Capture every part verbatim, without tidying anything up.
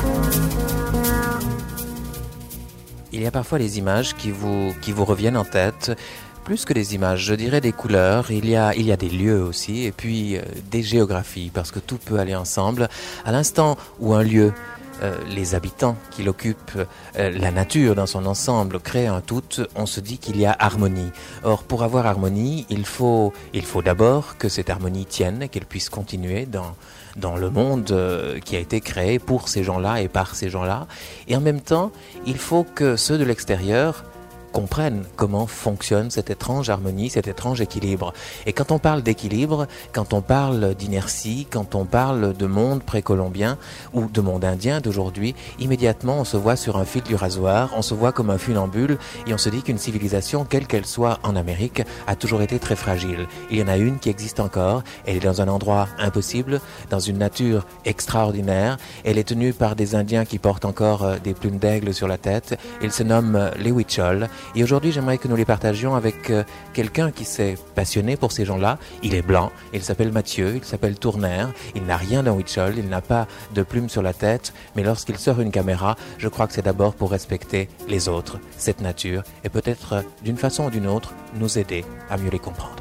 Il y a parfois des images qui vous, qui vous reviennent en tête, plus que des images, je dirais des couleurs, il y a, il y a des lieux aussi, et puis euh, des géographies, parce que tout peut aller ensemble. À l'instant où un lieu, euh, les habitants qui l'occupent, euh, la nature dans son ensemble créent un tout, on se dit qu'il y a harmonie. Or, pour avoir harmonie, il faut, il faut d'abord que cette harmonie tienne, qu'elle puisse continuer dans... dans le monde euh, qui a été créé pour ces gens-là et par ces gens-là. Et en même temps, il faut que ceux de l'extérieur comprennent comment fonctionne cette étrange harmonie, cet étrange équilibre. Et quand on parle d'équilibre, quand on parle d'inertie, quand on parle de monde précolombien ou de monde indien d'aujourd'hui, immédiatement on se voit sur un fil du rasoir, on se voit comme un funambule et on se dit qu'une civilisation, quelle qu'elle soit en Amérique, a toujours été très fragile. Il y en a une qui existe encore, elle est dans un endroit impossible, dans une nature extraordinaire, elle est tenue par des Indiens qui portent encore euh, des plumes d'aigle sur la tête, ils se nomment euh, les Huichols. Et aujourd'hui, j'aimerais que nous les partagions avec euh, quelqu'un qui s'est passionné pour ces gens-là. Il est blanc, il s'appelle Mathieu, il s'appelle Tournaire, il n'a rien d'un Huichol, il n'a pas de plumes sur la tête, mais lorsqu'il sort une caméra, je crois que c'est d'abord pour respecter les autres, cette nature, et peut-être euh, d'une façon ou d'une autre, nous aider à mieux les comprendre.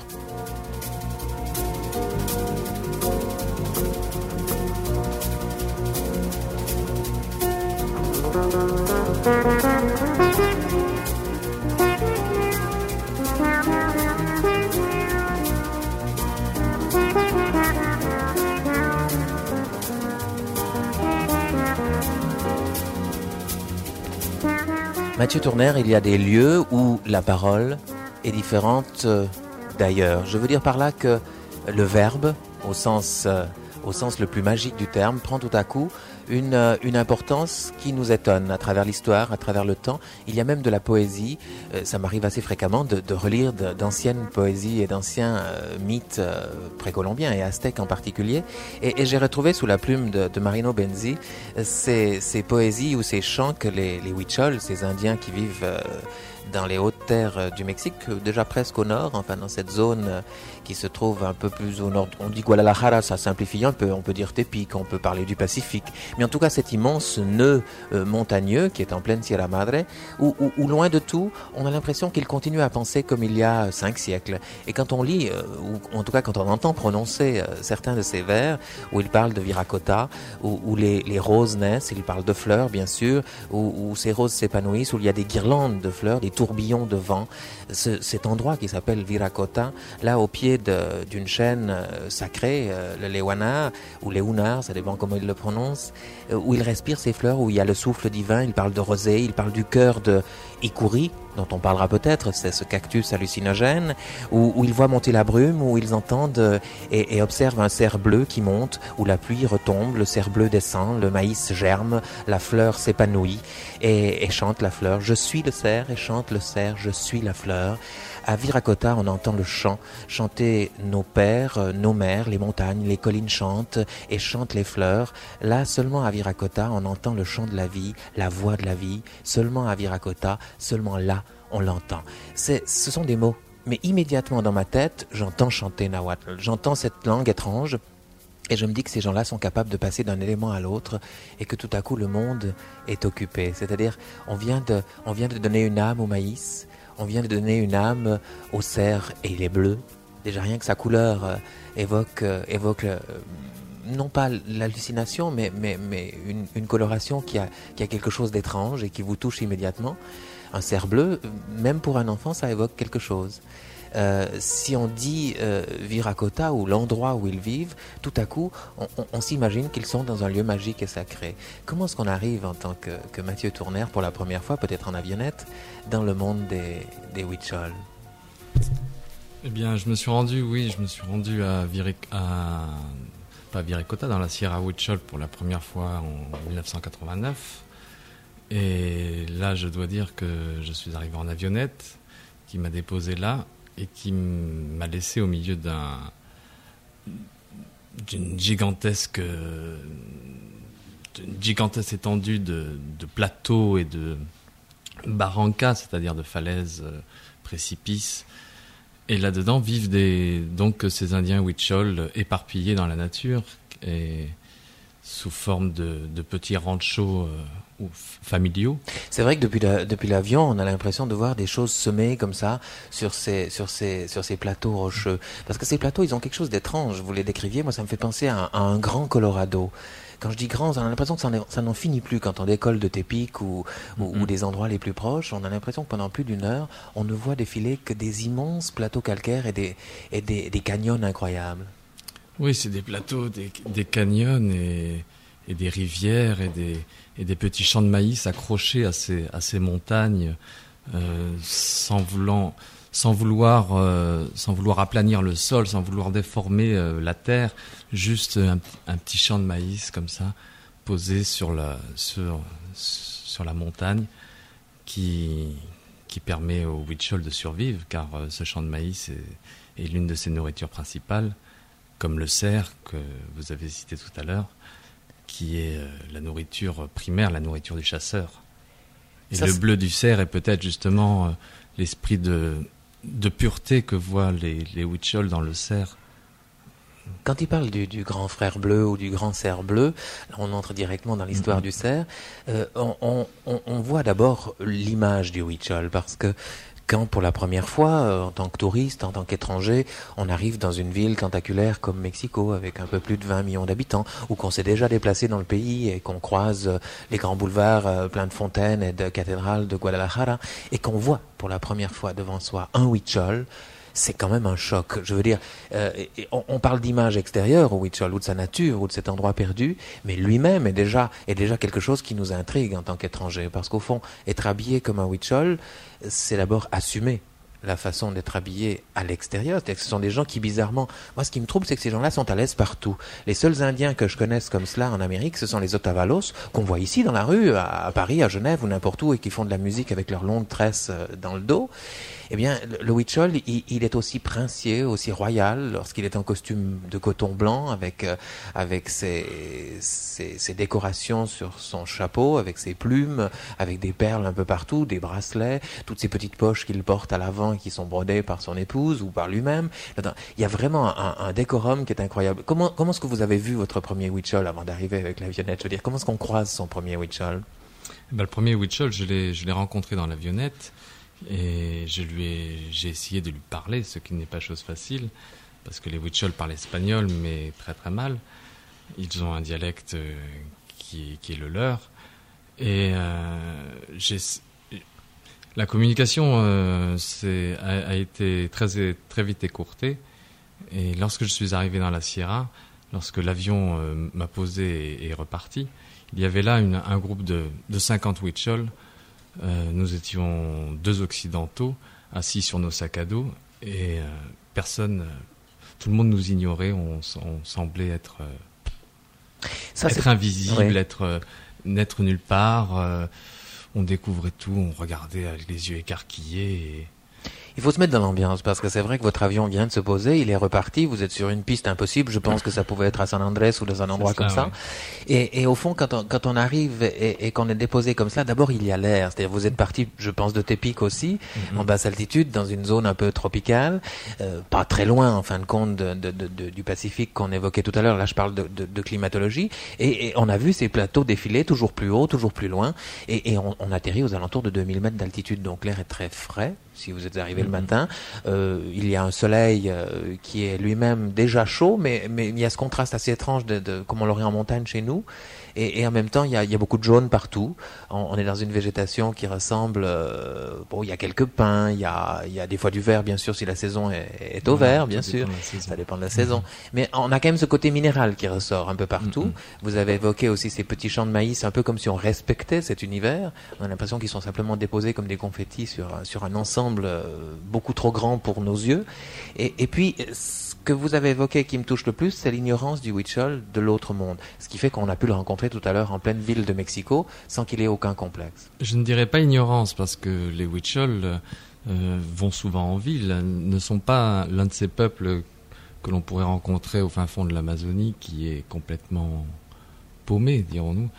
Mathieu Tournaire, il y a des lieux où la parole est différente d'ailleurs. Je veux dire par là que le verbe, au sens, au sens le plus magique du terme, prend tout à coup une, une importance qui nous étonne à travers l'histoire, à travers le temps. Il y a même de la poésie, ça m'arrive assez fréquemment de, de relire de, d'anciennes poésies et d'anciens euh, mythes euh, précolombiens et aztèques en particulier. Et, et j'ai retrouvé sous la plume de, de Marino Benzi ces, ces poésies ou ces chants que les, les Huichols, ces Indiens qui vivent euh, dans les hautes terres du Mexique, déjà presque au nord, enfin dans cette zone qui se trouve un peu plus au nord. On dit Guadalajara, ça simplifie un peu, on peut dire Tepic, on peut parler du Pacifique, mais en tout cas cet immense nœud euh, montagneux qui est en pleine Sierra Madre, où, où, où loin de tout, on a l'impression qu'il continue à penser comme il y a cinq siècles. Et quand on lit, euh, ou en tout cas quand on entend prononcer euh, certains de ces vers, où il parle de Viracota, où, où les, les roses naissent, il parle de fleurs bien sûr, où, où ces roses s'épanouissent, où il y a des guirlandes de fleurs, des tourbillons de vent. Ce, cet endroit qui s'appelle Viracota, là au pied de, d'une chaîne euh, sacrée, euh, le Lewana, ou Leuna, ça dépend comment il le prononce, euh, où il respire ces fleurs, où il y a le souffle divin, il parle de rosée, il parle du cœur de Ikuri, dont on parlera peut-être, c'est ce cactus hallucinogène, où, où ils voient monter la brume, où ils entendent euh, et, et observent un cerf bleu qui monte, où la pluie retombe, le cerf bleu descend, le maïs germe, la fleur s'épanouit et, et chante la fleur. Je suis le cerf et chante le cerf, je suis la fleur. À Viracota, on entend le chant, chanter nos pères, nos mères, les montagnes, les collines chantent et chantent les fleurs. Là, seulement à Viracota, on entend le chant de la vie, la voix de la vie. Seulement à Viracota, seulement là, on l'entend. C'est, ce sont des mots, mais immédiatement dans ma tête, j'entends chanter Nahuatl. J'entends cette langue étrange et je me dis que ces gens-là sont capables de passer d'un élément à l'autre et que tout à coup, le monde est occupé. C'est-à-dire, on vient de, on vient de donner une âme au maïs. On vient de donner une âme au cerf et il est bleu. Déjà rien que sa couleur euh, évoque, euh, évoque euh, non pas l'hallucination, mais, mais, mais une, une coloration qui a, qui a quelque chose d'étrange et qui vous touche immédiatement. Un cerf bleu, même pour un enfant, ça évoque quelque chose. Euh, si on dit euh, Viracota ou l'endroit où ils vivent, tout à coup, on, on, on s'imagine qu'ils sont dans un lieu magique et sacré. Comment est-ce qu'on arrive en tant que, que Mathieu Tournaire, pour la première fois, peut-être en avionnette, dans le monde des, des Huichols? Eh bien, je me suis rendu, oui, je me suis rendu à, Viric- à pas Viracota, dans la Sierra Huichol pour la première fois en dix-neuf cent quatre-vingt-neuf. Et là, je dois dire que je suis arrivé en avionnette, qui m'a déposé là, et qui m'a laissé au milieu d'un, d'une gigantesque, d'une gigantesque étendue de, de plateaux et de barrancas, c'est-à-dire de falaises, précipices. Et là-dedans vivent des, donc ces Indiens Huichol éparpillés dans la nature. Et sous forme de, de petits ranchos euh, ou familiaux. C'est vrai que depuis, la, depuis l'avion, on a l'impression de voir des choses semées comme ça sur ces, sur ces, sur ces plateaux rocheux. Parce que ces plateaux, ils ont quelque chose d'étrange. Vous les décriviez, moi ça me fait penser à, à un grand Colorado. Quand je dis grand, on a l'impression que ça, en, ça n'en finit plus quand on décolle de Tepic ou, ou, mm-hmm. ou des endroits les plus proches. On a l'impression que pendant plus d'une heure, on ne voit défiler que des immenses plateaux calcaires et des, et des, des canyons incroyables. Oui, c'est des plateaux, des, des canyons et, et des rivières et des, et des petits champs de maïs accrochés à ces, à ces montagnes euh, sans, voulant, sans, vouloir, euh, sans vouloir aplanir le sol, sans vouloir déformer euh, la terre. Juste un, un petit champ de maïs comme ça, posé sur la, sur, sur la montagne qui, qui permet au huichol de survivre, car euh, ce champ de maïs est, est l'une de ses nourritures principales, comme le cerf que vous avez cité tout à l'heure, qui est euh, la nourriture primaire, la nourriture du chasseur. Et ça, le bleu du cerf est peut-être justement euh, l'esprit de, de pureté que voient les, les huichols dans le cerf. Quand il parle du, du grand frère bleu ou du grand cerf bleu, là on entre directement dans l'histoire mm-hmm. du cerf, euh, on, on, on voit d'abord l'image du huichol, parce que quand pour la première fois, euh, en tant que touriste, en tant qu'étranger, on arrive dans une ville tentaculaire comme Mexico, avec un peu plus de vingt millions d'habitants, ou qu'on s'est déjà déplacé dans le pays et qu'on croise euh, les grands boulevards euh, pleins de fontaines et de cathédrales de Guadalajara, et qu'on voit pour la première fois devant soi un huichol, c'est quand même un choc. Je veux dire, euh, on, on parle d'image extérieure au huichol, ou de sa nature, ou de cet endroit perdu, mais lui-même est déjà, est déjà quelque chose qui nous intrigue en tant qu'étranger. Parce qu'au fond, être habillé comme un huichol, c'est d'abord assumer la façon d'être habillé à l'extérieur. C'est-à-dire que ce sont des gens qui, bizarrement... Moi, ce qui me trouble, c'est que ces gens-là sont à l'aise partout. Les seuls Indiens que je connaisse comme cela en Amérique, ce sont les Otavalos, qu'on voit ici dans la rue, à, à Paris, à Genève ou n'importe où, et qui font de la musique avec leurs longues tresses dans le dos. Eh bien, le huichol, il, il est aussi princier, aussi royal, lorsqu'il est en costume de coton blanc, avec euh, avec ses, ses, ses décorations sur son chapeau, avec ses plumes, avec des perles un peu partout, des bracelets, toutes ces petites poches qu'il porte à l'avant et qui sont brodées par son épouse ou par lui-même. Il y a vraiment un, un décorum qui est incroyable. Comment, comment est-ce que vous avez vu votre premier huichol avant d'arriver avec l'avionnette? Je veux dire, comment est-ce qu'on croise son premier huichol? Ben, le premier huichol, je l'ai, je l'ai rencontré dans l'avionnette. Et je lui ai, j'ai essayé de lui parler, ce qui n'est pas chose facile, parce que les huichols parlent espagnol, mais très très mal. Ils ont un dialecte qui, qui est le leur. Et euh, j'ai, la communication euh, c'est, a, a été très, très vite écourtée. Et lorsque je suis arrivé dans la Sierra, lorsque l'avion euh, m'a posé et est reparti, il y avait là une, un groupe de, de cinquante huichols. Euh, nous étions deux occidentaux assis sur nos sacs à dos et euh, personne, euh, tout le monde nous ignorait, on, on semblait être, euh, Ça, être invisible, oui. être euh, n'être nulle part. Euh, on découvrait tout, on regardait avec les yeux écarquillés. Et... Il faut se mettre dans l'ambiance, parce que c'est vrai que votre avion vient de se poser, il est reparti, vous êtes sur une piste impossible, je pense que ça pouvait être à San Andrés ou dans un endroit ça, comme ça. Oui. Et, et au fond, quand on, quand on arrive et, et qu'on est déposé comme ça, d'abord il y a l'air, c'est-à-dire vous êtes parti, je pense, de Tepic aussi, mm-hmm. en basse altitude, dans une zone un peu tropicale, euh, pas très loin en fin de compte de, de, de, de, du Pacifique qu'on évoquait tout à l'heure, là je parle de, de, de climatologie, et, et on a vu ces plateaux défiler toujours plus haut, toujours plus loin, et, et on, on atterrit aux alentours de deux mille mètres d'altitude, donc l'air est très frais. Si vous êtes arrivé mm-hmm. le matin, euh, il y a un soleil euh, qui est lui-même déjà chaud, mais, mais il y a ce contraste assez étrange de, de comme on l'aurait en montagne chez nous. Et, et en même temps, il y a, il y a beaucoup de jaune partout. On, on est dans une végétation qui ressemble... Euh, bon, il y a quelques pins, il y a, il y a des fois du vert, bien sûr, si la saison est, est au vert, bien sûr. Ça dépend de la saison. Mm-hmm. Mais on a quand même ce côté minéral qui ressort un peu partout. Mm-hmm. Vous avez évoqué aussi ces petits champs de maïs, un peu comme si on respectait cet univers. On a l'impression qu'ils sont simplement déposés comme des confettis sur, sur un ensemble euh, beaucoup trop grand pour nos yeux. Et, et puis... ce que vous avez évoqué qui me touche le plus, c'est l'ignorance du huichol de l'autre monde. Ce qui fait qu'on a pu le rencontrer tout à l'heure en pleine ville de Mexico sans qu'il ait aucun complexe. Je ne dirais pas ignorance parce que les huichols euh, vont souvent en ville, ne sont pas l'un de ces peuples que l'on pourrait rencontrer au fin fond de l'Amazonie qui est complètement paumé, dirons-nous.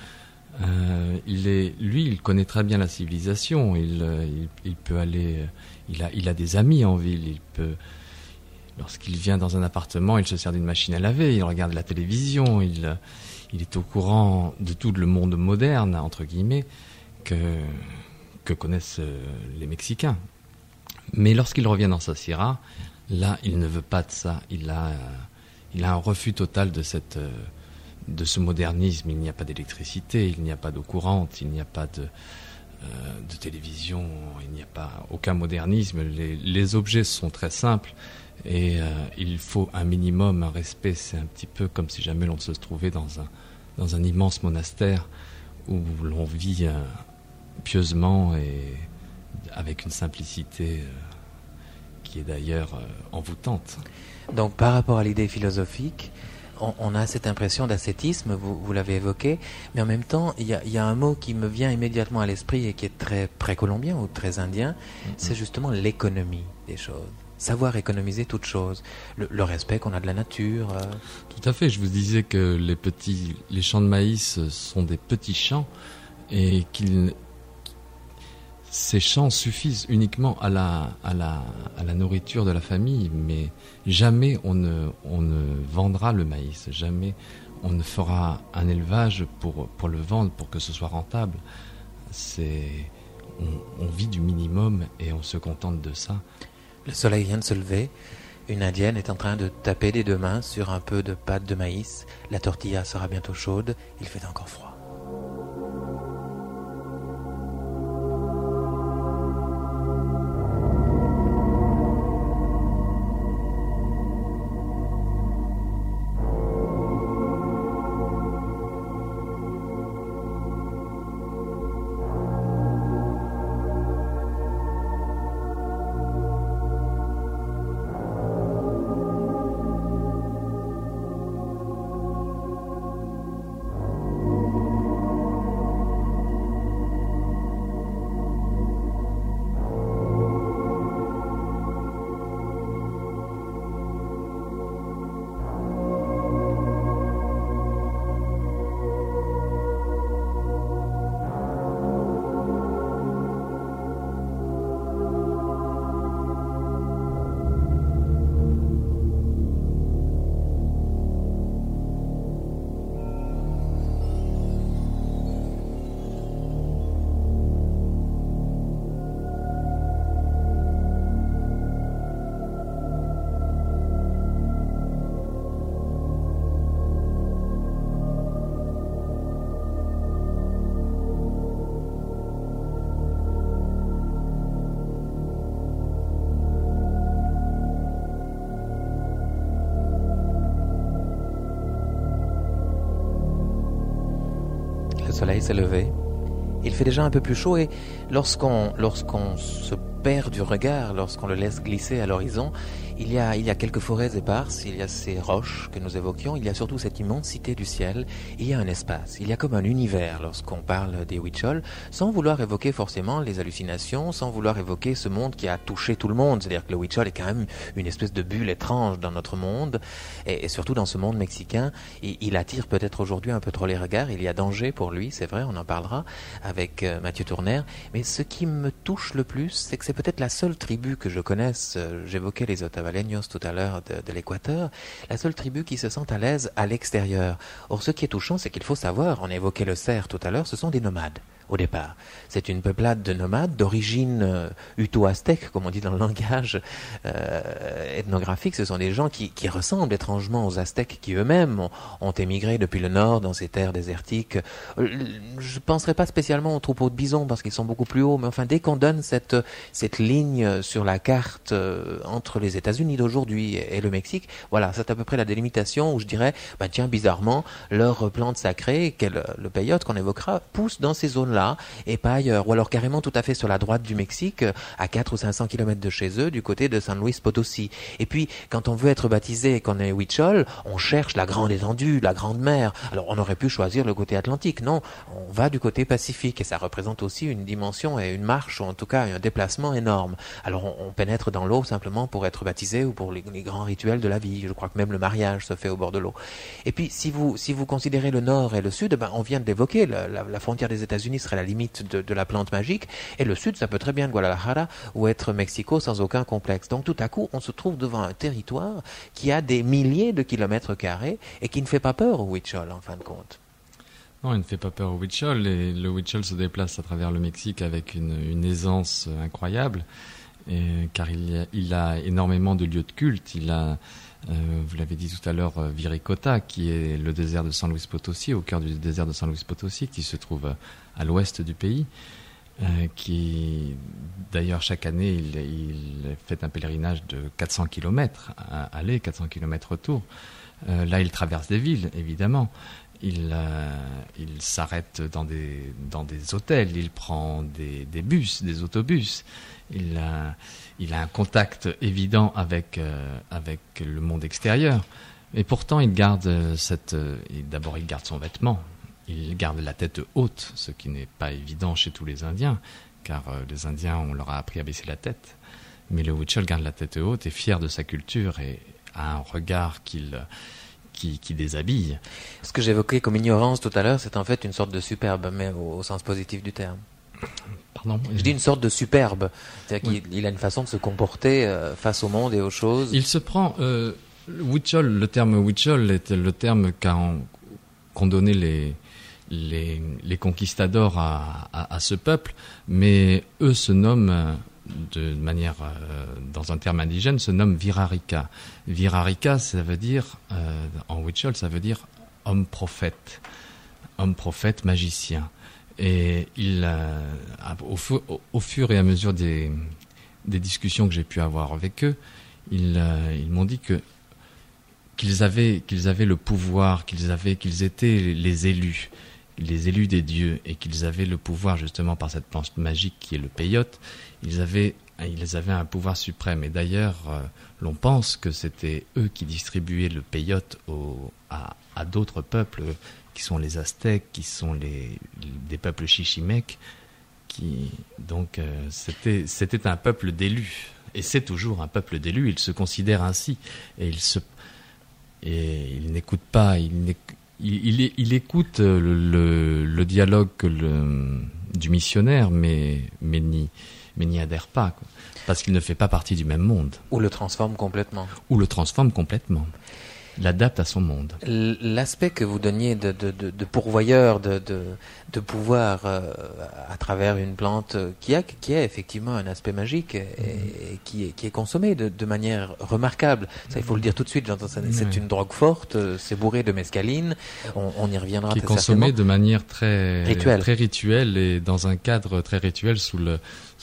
Euh, il est, lui, il connaît très bien la civilisation. Il, il, il peut aller, il a, il a des amis en ville. Il peut Lorsqu'il vient dans un appartement, il se sert d'une machine à laver, il regarde la télévision, il, il est au courant de tout le monde moderne, entre guillemets, que, que connaissent les Mexicains. Mais lorsqu'il revient dans sa sierra, là, il ne veut pas de ça. Il a, il a un refus total de, cette, de ce modernisme. Il n'y a pas d'électricité, il n'y a pas d'eau courante, il n'y a pas de, euh, de télévision, il n'y a pas aucun modernisme. Les, les objets sont très simples et euh, il faut un minimum, un respect. C'est un petit peu comme si jamais l'on se trouvait dans un, dans un immense monastère où l'on vit euh, pieusement et avec une simplicité euh, qui est d'ailleurs euh, envoûtante. Donc par rapport à l'idée philosophique, on, on a cette impression d'ascétisme, vous, vous l'avez évoqué, mais en même temps, il y a, y a un mot qui me vient immédiatement à l'esprit et qui est très précolombien ou très indien, mm-hmm. c'est justement l'économie des choses. Savoir économiser toute chose, le, le respect qu'on a de la nature. Euh... Tout à fait, je vous disais que les, petits, les champs de maïs sont des petits champs et qu'ils... Ces champs suffisent uniquement à la, à, la, à la nourriture de la famille, mais jamais on ne, on ne vendra le maïs, jamais on ne fera un élevage pour, pour le vendre, pour que ce soit rentable. C'est, on, on vit du minimum et on se contente de ça. Le soleil vient de se lever, une indienne est en train de taper des deux mains sur un peu de pâte de maïs, la tortilla sera bientôt chaude, il fait encore froid. Le soleil s'est levé, il fait déjà un peu plus chaud et lorsqu'on, lorsqu'on se perd du regard, lorsqu'on le laisse glisser à l'horizon, il y a, il y a quelques forêts éparses, il y a ces roches que nous évoquions, il y a surtout cette immensité du ciel, il y a un espace, il y a comme un univers lorsqu'on parle des Huichols, sans vouloir évoquer forcément les hallucinations, sans vouloir évoquer ce monde qui a touché tout le monde, c'est-à-dire que le Huichol est quand même une espèce de bulle étrange dans notre monde, et, et surtout dans ce monde mexicain, il, il attire peut-être aujourd'hui un peu trop les regards, il y a danger pour lui, c'est vrai, on en parlera avec euh, Mathieu Tournaire, mais ce qui me touche le plus, c'est que c'est peut-être la seule tribu que je connaisse, euh, j'évoquais les Otavaleños tout à l'heure de, de l'Équateur, la seule tribu qui se sent à l'aise à l'extérieur. Or, ce qui est touchant, c'est qu'il faut savoir, on évoquait le cerf tout à l'heure, ce sont des nomades. Au départ, c'est une peuplade de nomades d'origine euh, uto-aztèque, comme on dit dans le langage euh, ethnographique. Ce sont des gens qui, qui ressemblent étrangement aux Aztèques qui eux-mêmes ont, ont émigré depuis le nord dans ces terres désertiques. Euh, je ne penserai pas spécialement aux troupeaux de bisons parce qu'ils sont beaucoup plus hauts, mais enfin dès qu'on donne cette, cette ligne sur la carte euh, entre les États-Unis d'aujourd'hui et, et le Mexique, voilà, c'est à peu près la délimitation où je dirais, bah tiens, bizarrement, leur plante sacrée, qu'elle, le peyote qu'on évoquera, pousse dans ces zones-là et pas ailleurs, ou alors carrément tout à fait sur la droite du Mexique, à quatre ou cinq cents kilomètres de chez eux, du côté de San Luis Potosí. Et puis, quand on veut être baptisé et qu'on est Huichol, on cherche la grande étendue, la grande mer. Alors, on aurait pu choisir le côté atlantique. Non, on va du côté pacifique, et ça représente aussi une dimension et une marche, ou en tout cas un déplacement énorme. Alors, on, on pénètre dans l'eau simplement pour être baptisé ou pour les, les grands rituels de la vie. Je crois que même le mariage se fait au bord de l'eau. Et puis, si vous, si vous considérez le nord et le sud, ben, on vient de l'évoquer, la, la, la frontière des États-Unis sera être à la limite de, de la plante magique, et le sud, ça peut très bien être Guadalajara ou être Mexico sans aucun complexe. Donc tout à coup, on se trouve devant un territoire qui a des milliers de kilomètres carrés et qui ne fait pas peur au huichol, en fin de compte. Non, il ne fait pas peur au huichol, et le huichol se déplace à travers le Mexique avec une, une aisance incroyable, et, car il, y a, il a énormément de lieux de culte. Il a, euh, vous l'avez dit tout à l'heure, Viricota, qui est le désert de San Luis Potosí, au cœur du désert de San Luis Potosí, qui se trouve à l'ouest du pays, euh, qui, d'ailleurs, chaque année, il, il fait un pèlerinage de quatre cents kilomètres à aller, quatre cents kilomètres retour. Euh, là, il traverse des villes, évidemment. Il, euh, il s'arrête dans des, dans des hôtels, il prend des, des bus, des autobus. Il a, il a un contact évident avec, euh, avec le monde extérieur. Et pourtant, il garde cette... D'abord, il garde son vêtement. Il garde la tête haute, ce qui n'est pas évident chez tous les Indiens, car euh, les Indiens, on leur a appris à baisser la tête. Mais le huichol garde la tête haute, est fier de sa culture et a un regard qu'il... Qui, qui déshabille. Ce que j'évoquais comme ignorance tout à l'heure, c'est en fait une sorte de superbe, mais au, au sens positif du terme. Pardon? Je dis une sorte de superbe. C'est-à-dire oui. qu'il il a une façon de se comporter euh, face au monde et aux choses. Il se prend... Euh, huichol, le terme huichol était le terme qu'ont, qu'ont donné les, les, les conquistadors à, à, à ce peuple, mais eux se nomment... de manière, euh, dans un terme indigène, se nomme Virarica. Virarica, ça veut dire, euh, en huichol, ça veut dire homme prophète, homme prophète, magicien. Et il, euh, au, au, au fur et à mesure des, des discussions que j'ai pu avoir avec eux, ils, euh, ils m'ont dit que qu'ils avaient, qu'ils avaient le pouvoir, qu'ils avaient, qu'ils étaient les élus, les élus des dieux, et qu'ils avaient le pouvoir justement par cette plante magique qui est le peyote. Ils avaient, ils avaient un pouvoir suprême. Et d'ailleurs, euh, l'on pense que c'était eux qui distribuaient le peyote au, à, à d'autres peuples, qui sont les Aztèques, qui sont les, des peuples chichimeques. Qui, donc, euh, c'était, c'était un peuple d'élus. Et c'est toujours un peuple d'élus. Ils se considèrent ainsi. Et ils, se, et ils n'écoutent pas... Ils n'écoutent, Il, il, il écoute le, le, le dialogue que le, du missionnaire, mais, mais n'y mais n'y adhère pas, quoi, parce qu'il ne fait pas partie du même monde. Ou le transforme complètement. Ou le transforme complètement. L'adapte à son monde. L'aspect que vous donniez de, de, de, de pourvoyeur, de, de, de pouvoir euh, à travers une plante qui a, qui a effectivement un aspect magique et, mmh. et qui, est, qui est consommé de, de manière remarquable. Ça, il faut le dire tout de suite. J'entends ça. C'est oui. une drogue forte, c'est bourré de mescaline. On, on y reviendra. Qui est consommé de manière très rituelle. très rituelle et dans un cadre très rituel sous le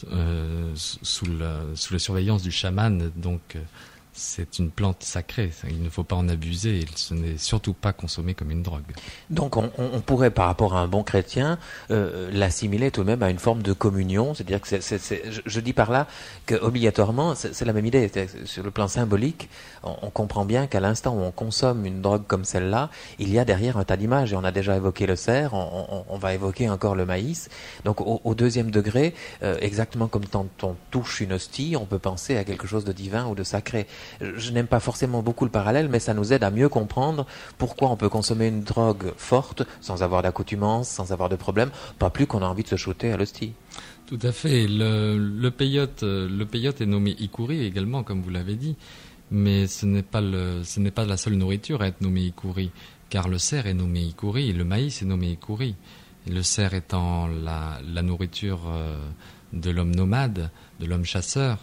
euh, sous le sous la surveillance du chaman. Donc euh, c'est une plante sacrée, il ne faut pas en abuser, ce n'est surtout pas consommé comme une drogue. Donc on, on pourrait, par rapport à un bon chrétien, euh, l'assimiler tout de même à une forme de communion, c'est-à-dire que c'est, c'est, c'est, je, je dis par là qu'obligatoirement, c'est, c'est la même idée, sur le plan symbolique, on, on comprend bien qu'à l'instant où on consomme une drogue comme celle-là, il y a derrière un tas d'images, et on a déjà évoqué le cerf, on, on, on va évoquer encore le maïs, donc au, au deuxième degré, euh, exactement comme quand on touche une hostie, on peut penser à quelque chose de divin ou de sacré. Je n'aime pas forcément beaucoup le parallèle, mais ça nous aide à mieux comprendre pourquoi on peut consommer une drogue forte sans avoir d'accoutumance, sans avoir de problème, pas plus qu'on a envie de se shooter à l'hostie. Tout à fait. Le, le peyote, le peyote est nommé ikuri également, comme vous l'avez dit, mais ce n'est pas le, ce n'est pas la seule nourriture à être nommée ikuri, car le cerf est nommé ikuri et le maïs est nommé ikuri. Et le cerf étant la, la nourriture de l'homme nomade, de l'homme chasseur.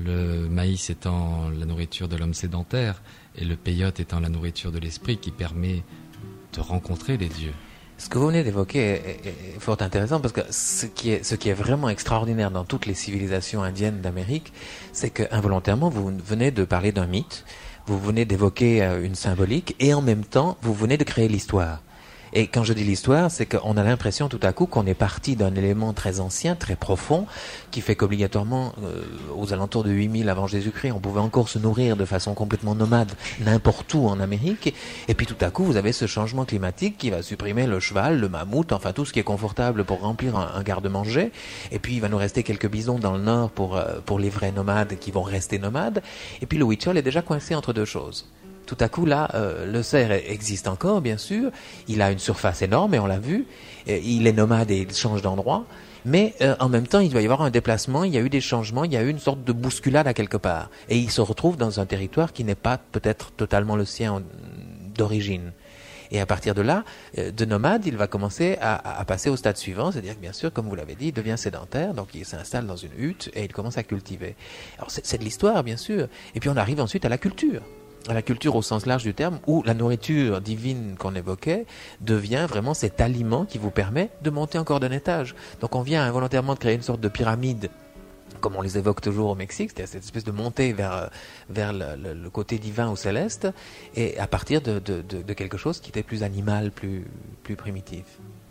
Le maïs étant la nourriture de l'homme sédentaire et le peyote étant la nourriture de l'esprit qui permet de rencontrer les dieux. Ce que vous venez d'évoquer est, est, est fort intéressant parce que ce qui est, ce qui est vraiment extraordinaire dans toutes les civilisations indiennes d'Amérique, c'est que involontairement vous venez de parler d'un mythe, vous venez d'évoquer une symbolique et en même temps vous venez de créer l'histoire. Et quand je dis l'histoire, c'est qu'on a l'impression tout à coup qu'on est parti d'un élément très ancien, très profond, qui fait qu'obligatoirement, euh, aux alentours de huit mille avant Jésus-Christ, on pouvait encore se nourrir de façon complètement nomade n'importe où en Amérique. Et puis tout à coup, vous avez ce changement climatique qui va supprimer le cheval, le mammouth, enfin tout ce qui est confortable pour remplir un, un garde-manger. Et puis il va nous rester quelques bisons dans le nord pour, euh, pour les vrais nomades qui vont rester nomades. Et puis le huichol est déjà coincé entre deux choses. tout à coup là, euh, le cerf existe encore, bien sûr. Il a une surface énorme, et on l'a vu. Et il est nomade et il change d'endroit. Mais euh, en même temps, il doit y avoir un déplacement, il y a eu des changements, il y a eu une sorte de bousculade à quelque part. Et il se retrouve dans un territoire qui n'est pas peut-être totalement le sien d'origine. Et à partir de là, euh, de nomade, il va commencer à, à passer au stade suivant, c'est-à-dire que bien sûr, comme vous l'avez dit, il devient sédentaire, donc il s'installe dans une hutte et il commence à cultiver. Alors c'est, c'est de l'histoire, bien sûr. Et puis on arrive ensuite à la culture. À la culture au sens large du terme, où la nourriture divine qu'on évoquait devient vraiment cet aliment qui vous permet de monter encore d'un étage. Donc on vient involontairement de créer une sorte de pyramide, comme on les évoque toujours au Mexique, c'est-à-dire cette espèce de montée vers, vers le, le, le côté divin ou céleste, et à partir de, de, de, de quelque chose qui était plus animal, plus, plus primitif.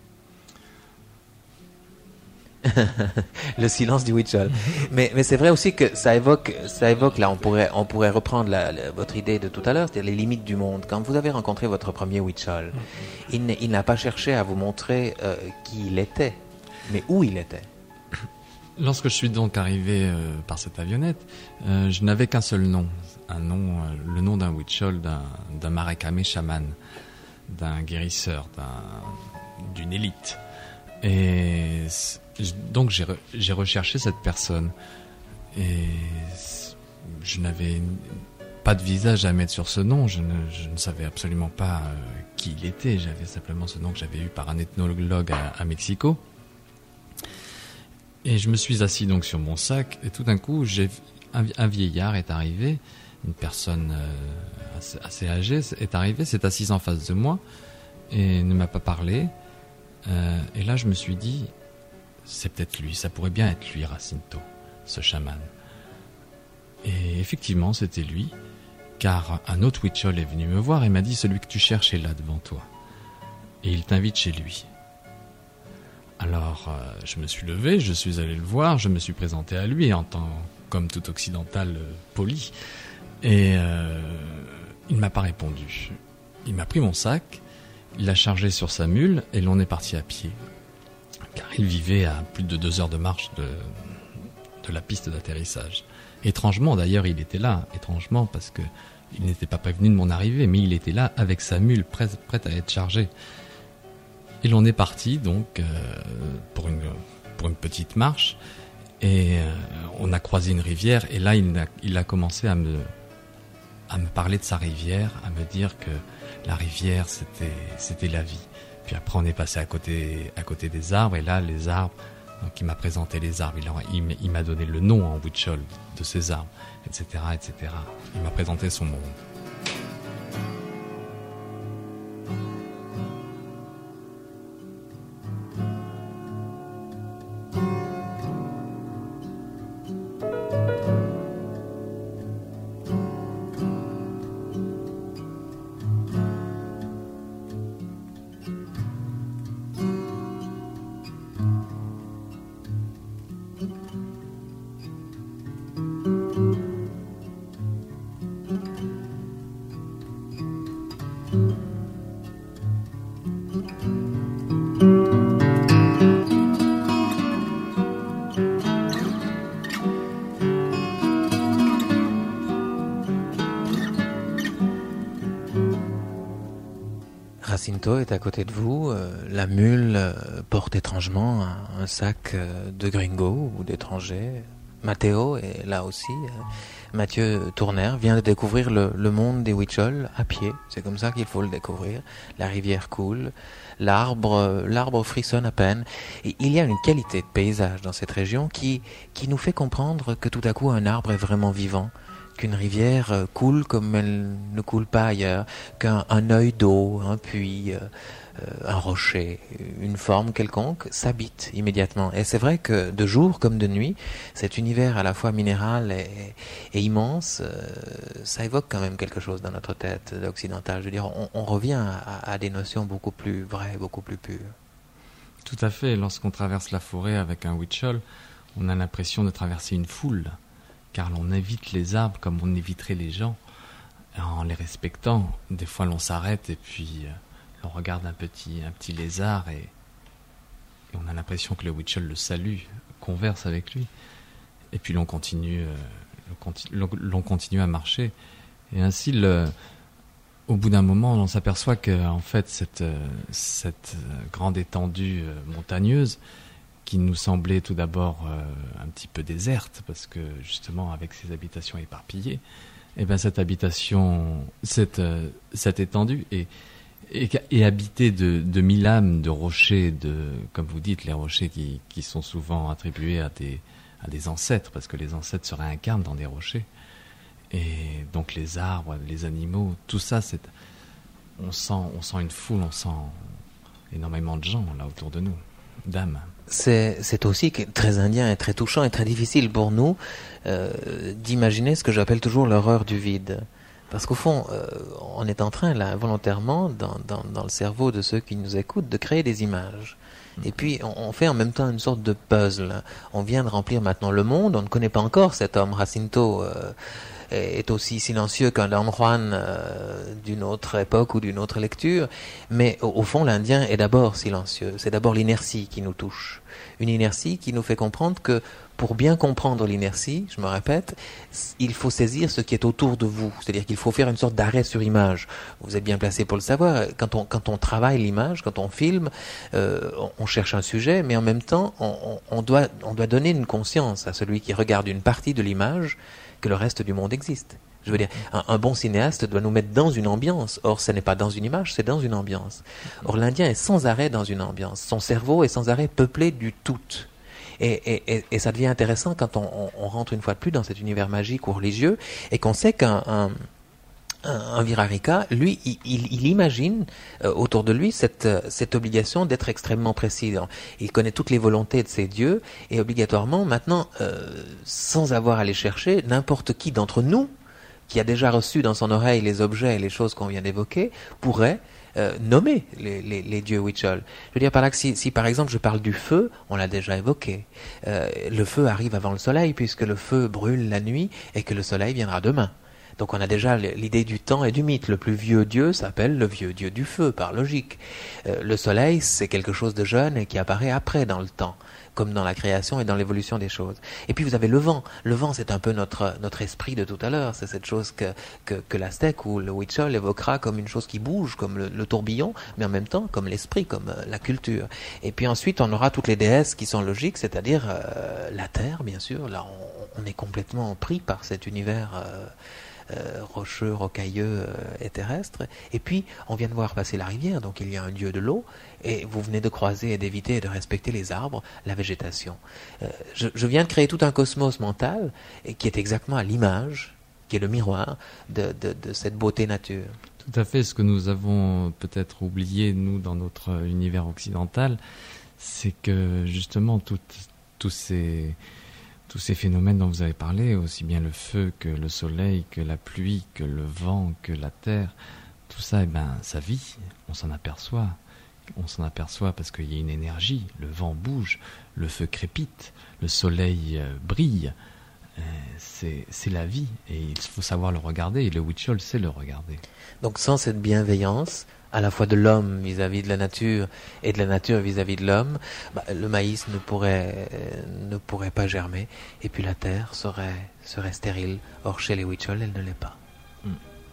Le silence du Huichol. Mais, mais c'est vrai aussi que ça évoque, ça évoque là, on pourrait, on pourrait reprendre la, la, votre idée de tout à l'heure, c'est-à-dire les limites du monde. Quand vous avez rencontré votre premier Huichol, il, il n'a pas cherché à vous montrer euh, qui il était, mais où il était. Lorsque je suis donc arrivé euh, par cette avionnette, euh, je n'avais qu'un seul nom, un nom, euh, le nom d'un Huichol, d'un, d'un Marekame chaman, d'un guérisseur, d'un, d'une élite. Et donc j'ai, re, j'ai recherché cette personne et je n'avais pas de visage à mettre sur ce nom, je ne, je ne savais absolument pas euh, qui il était, j'avais simplement ce nom que j'avais eu par un ethnologue à, à Mexico. Et je me suis assis donc sur mon sac et tout d'un coup j'ai, un, un vieillard est arrivé, une personne euh, assez, assez âgée est arrivée, s'est assise en face de moi et ne m'a pas parlé. Euh, et là, je me suis dit, c'est peut-être lui, ça pourrait bien être lui, Jacinto, ce chaman. Et effectivement, c'était lui, car un autre Huichol est venu me voir et m'a dit, celui que tu cherches est là devant toi. Et il t'invite chez lui. Alors, euh, je me suis levé, je suis allé le voir, je me suis présenté à lui en tant comme tout occidental euh, poli. Et euh, il ne m'a pas répondu. Il m'a pris mon sac, il l'a chargé sur sa mule et l'on est parti à pied. Car il vivait à plus de deux heures de marche de, de la piste d'atterrissage. Étrangement, d'ailleurs, il était là. Étrangement, parce que il n'était pas prévenu de mon arrivée, mais il était là avec sa mule prête, prête à être chargée. Et l'on est parti donc euh, pour, une, pour une petite marche. Et euh, on a croisé une rivière. Et là, il a, il a commencé à me, à me parler de sa rivière, à me dire que la rivière, c'était, c'était la vie. Puis après, on est passé à côté, à côté des arbres. Et là, les arbres, donc il m'a présenté les arbres. Il, il, il m'a donné le nom en Huichol de ces arbres, et cetera, et cetera. Il m'a présenté son monde. Jacinto est à côté de vous, euh, la mule euh, porte étrangement un, un sac euh, de gringo ou d'étrangers. Matteo est là aussi. Euh, Mathieu Tourner vient de découvrir le, le monde des Huichol à pied. C'est comme ça qu'il faut le découvrir. La rivière coule, l'arbre, euh, l'arbre frissonne à peine. Et il y a une qualité de paysage dans cette région qui, qui nous fait comprendre que tout à coup un arbre est vraiment vivant. Qu'une rivière coule comme elle ne coule pas ailleurs, qu'un un œil d'eau, un puits, euh, un rocher, une forme quelconque s'habite immédiatement. Et c'est vrai que de jour comme de nuit, cet univers à la fois minéral et, et immense, euh, ça évoque quand même quelque chose dans notre tête occidentale. Je veux dire, on, on revient à, à des notions beaucoup plus vraies, beaucoup plus pures. Tout à fait. Lorsqu'on traverse la forêt avec un Huichol, on a l'impression de traverser une foule. Car l'on évite les arbres comme on éviterait les gens, en les respectant. Des fois, l'on s'arrête et puis euh, l'on regarde un petit, un petit lézard et, et on a l'impression que le Huichol le salue, converse avec lui. Et puis l'on continue, euh, l'on, continue l'on, l'on continue à marcher. Et ainsi, le, au bout d'un moment, on s'aperçoit que en fait cette cette grande étendue montagneuse, qui nous semblait tout d'abord euh, un petit peu déserte, parce que justement avec ces habitations éparpillées, et ben cette habitation, cette euh, cette étendue est est, est habitée de de mille âmes, de rochers, de comme vous dites, les rochers qui qui sont souvent attribués à des à des ancêtres, parce que les ancêtres se réincarnent dans des rochers. Et donc les arbres, les animaux, tout ça, c'est, on sent, on sent une foule, on sent énormément de gens là autour de nous, d'âmes. C'est, c'est aussi très indien et très touchant et très difficile pour nous euh, d'imaginer ce que j'appelle toujours l'horreur du vide. Parce qu'au fond, euh, on est en train, là, volontairement, dans, dans, dans le cerveau de ceux qui nous écoutent, de créer des images. Et puis, on, on fait en même temps une sorte de puzzle. On vient de remplir maintenant le monde, on ne connaît pas encore cet homme, Jacinto, euh, est aussi silencieux qu'un Don Juan euh, d'une autre époque ou d'une autre lecture, mais au, au fond l'Indien est d'abord silencieux, c'est d'abord l'inertie qui nous touche, une inertie qui nous fait comprendre que pour bien comprendre l'inertie, je me répète, il faut saisir ce qui est autour de vous, c'est-à-dire qu'il faut faire une sorte d'arrêt sur image. Vous êtes bien placé pour le savoir, quand on, quand on travaille l'image, quand on filme, euh, on, on cherche un sujet, mais en même temps on, on, on, doit, on doit donner une conscience à celui qui regarde une partie de l'image que le reste du monde existe. Je veux dire, un, un bon cinéaste doit nous mettre dans une ambiance. Or, ce n'est pas dans une image, c'est dans une ambiance. Or, l'Indien est sans arrêt dans une ambiance. Son cerveau est sans arrêt peuplé du tout. Et, et, et, et ça devient intéressant quand on, on, on rentre une fois de plus dans cet univers magique ou religieux et qu'on sait qu'un un, un, un Virarika, lui, il, il, il imagine euh, autour de lui cette, cette obligation d'être extrêmement précis. Il connaît toutes les volontés de ses dieux et obligatoirement, maintenant, euh, sans avoir à les chercher, n'importe qui d'entre nous, qui a déjà reçu dans son oreille les objets et les choses qu'on vient d'évoquer, pourrait euh, nommer les, les, les dieux Huichol. Je veux dire par là que si, si par exemple je parle du feu, on l'a déjà évoqué. Euh, le feu arrive avant le soleil puisque le feu brûle la nuit et que le soleil viendra demain. Donc on a déjà l'idée du temps et du mythe. Le plus vieux dieu s'appelle le vieux dieu du feu, par logique. Euh, le soleil, c'est quelque chose de jeune et qui apparaît après dans le temps, comme dans la création et dans l'évolution des choses. Et puis vous avez le vent. Le vent, c'est un peu notre notre esprit de tout à l'heure. C'est cette chose que que, que l'Aztèque ou le Huichol évoquera comme une chose qui bouge, comme le, le tourbillon, mais en même temps comme l'esprit, comme euh, la culture. Et puis ensuite, on aura toutes les déesses qui sont logiques, c'est-à-dire euh, la terre, bien sûr. Là, on, on est complètement pris par cet univers euh, Euh, rocheux, rocailleux euh, et terrestre. Et puis, on vient de voir passer la rivière, donc il y a un dieu de l'eau, et vous venez de croiser et d'éviter et de respecter les arbres, la végétation. Euh, je, je viens de créer tout un cosmos mental, et qui est exactement à l'image, qui est le miroir de, de, de cette beauté nature. Tout à fait. Ce que nous avons peut-être oublié, nous, dans notre univers occidental, c'est que, justement, tout, tous ces... tous ces phénomènes dont vous avez parlé, aussi bien le feu que le soleil, que la pluie, que le vent, que la terre, tout ça, eh ben, ça vit, on s'en aperçoit. On s'en aperçoit parce qu'il y a une énergie, le vent bouge, le feu crépite, le soleil euh, brille. Euh, c'est, c'est la vie et il faut savoir le regarder et le Huichol sait le regarder. Donc sans cette bienveillance, à la fois de l'homme vis-à-vis de la nature et de la nature vis-à-vis de l'homme, bah, le maïs ne pourrait, euh, ne pourrait pas germer et puis la terre serait, serait stérile. Or chez les Huichol, elle ne l'est pas. Mm.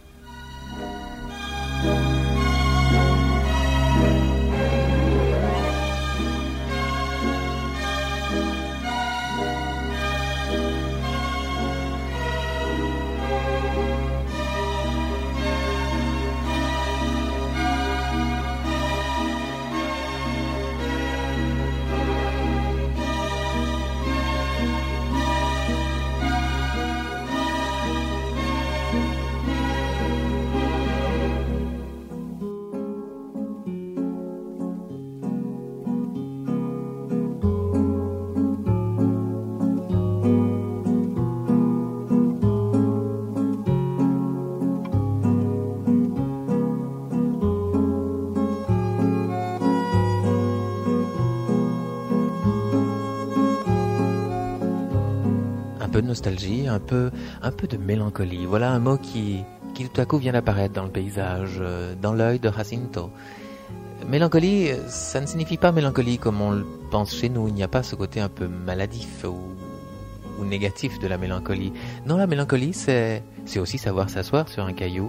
Un peu de nostalgie, un peu, un peu de mélancolie. Voilà un mot qui, qui tout à coup vient d'apparaître dans le paysage, euh, dans l'œil de Jacinto. Mélancolie, ça ne signifie pas mélancolie comme on le pense chez nous. Il n'y a pas ce côté un peu maladif ou, ou négatif de la mélancolie. Non, la mélancolie, c'est, c'est aussi savoir s'asseoir sur un caillou,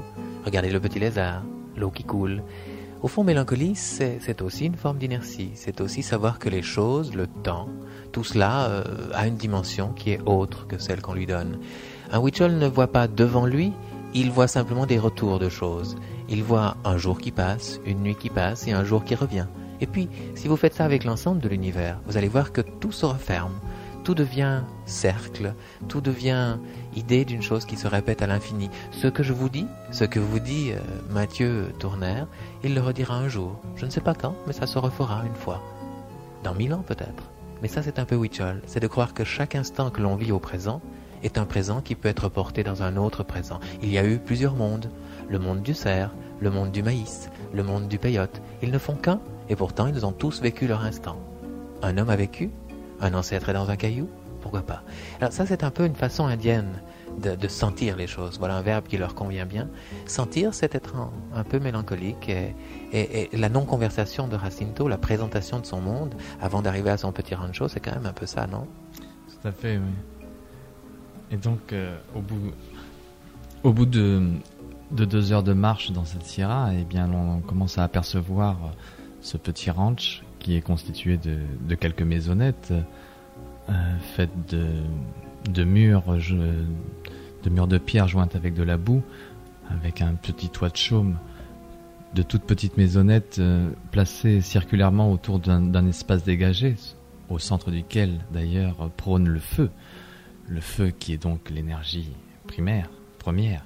Regardez le petit lézard, l'eau qui coule. Au fond, mélancolie, c'est, c'est aussi une forme d'inertie. C'est aussi savoir que les choses, le temps, tout cela euh, a une dimension qui est autre que celle qu'on lui donne. Un Huichol ne voit pas devant lui, il voit simplement des retours de choses. Il voit un jour qui passe, une nuit qui passe et un jour qui revient. Et puis, si vous faites ça avec l'ensemble de l'univers, vous allez voir que tout se referme. Tout devient cercle, tout devient idée d'une chose qui se répète à l'infini. Ce que je vous dis, ce que vous dit euh, Mathieu Tournaire, il le redira un jour. Je ne sais pas quand, mais ça se refera une fois. Dans mille ans peut-être. Mais ça c'est un peu Huichol, c'est de croire que chaque instant que l'on vit au présent est un présent qui peut être porté dans un autre présent. Il y a eu plusieurs mondes. Le monde du cerf, le monde du maïs, le monde du peyote. Ils ne font qu'un, et pourtant ils ont tous vécu leur instant. Un homme a vécu, un ancêtre est dans un caillou, pourquoi pas. Alors ça c'est un peu une façon indienne de, de sentir les choses. Voilà un verbe qui leur convient bien. Sentir, c'est être un, un peu mélancolique. Et, et, et la non-conversation de Jacinto, la présentation de son monde, avant d'arriver à son petit rancho, c'est quand même un peu ça, non? Tout à fait, oui. Et donc, euh, au bout, au bout de, de deux heures de marche dans cette sierra, eh bien, on commence à apercevoir ce petit ranch qui est constitué de, de quelques maisonnettes euh, faites de, de murs, je, de murs de pierre jointes avec de la boue, avec un petit toit de chaume, de toutes petites maisonnettes euh, placées circulairement autour d'un, d'un espace dégagé, au centre duquel d'ailleurs prône le feu, le feu qui est donc l'énergie primaire, première.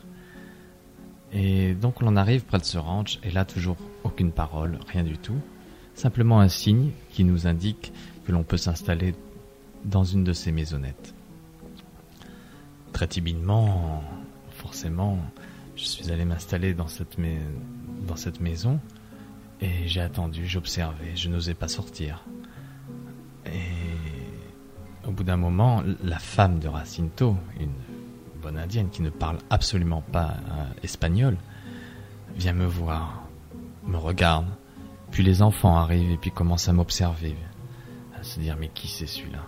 Et donc on arrive près de ce ranch, et là toujours aucune parole, rien du tout. Simplement un signe qui nous indique que l'on peut s'installer dans une de ces maisonnettes. Très timidement, forcément, je suis allé m'installer dans cette, mais... dans cette maison et j'ai attendu, j'observais, je n'osais pas sortir. Et au bout d'un moment, la femme de Jacinto, une bonne indienne qui ne parle absolument pas euh, espagnol, vient me voir, me regarde. Puis les enfants arrivent et puis commencent à m'observer, à se dire mais qui c'est celui-là?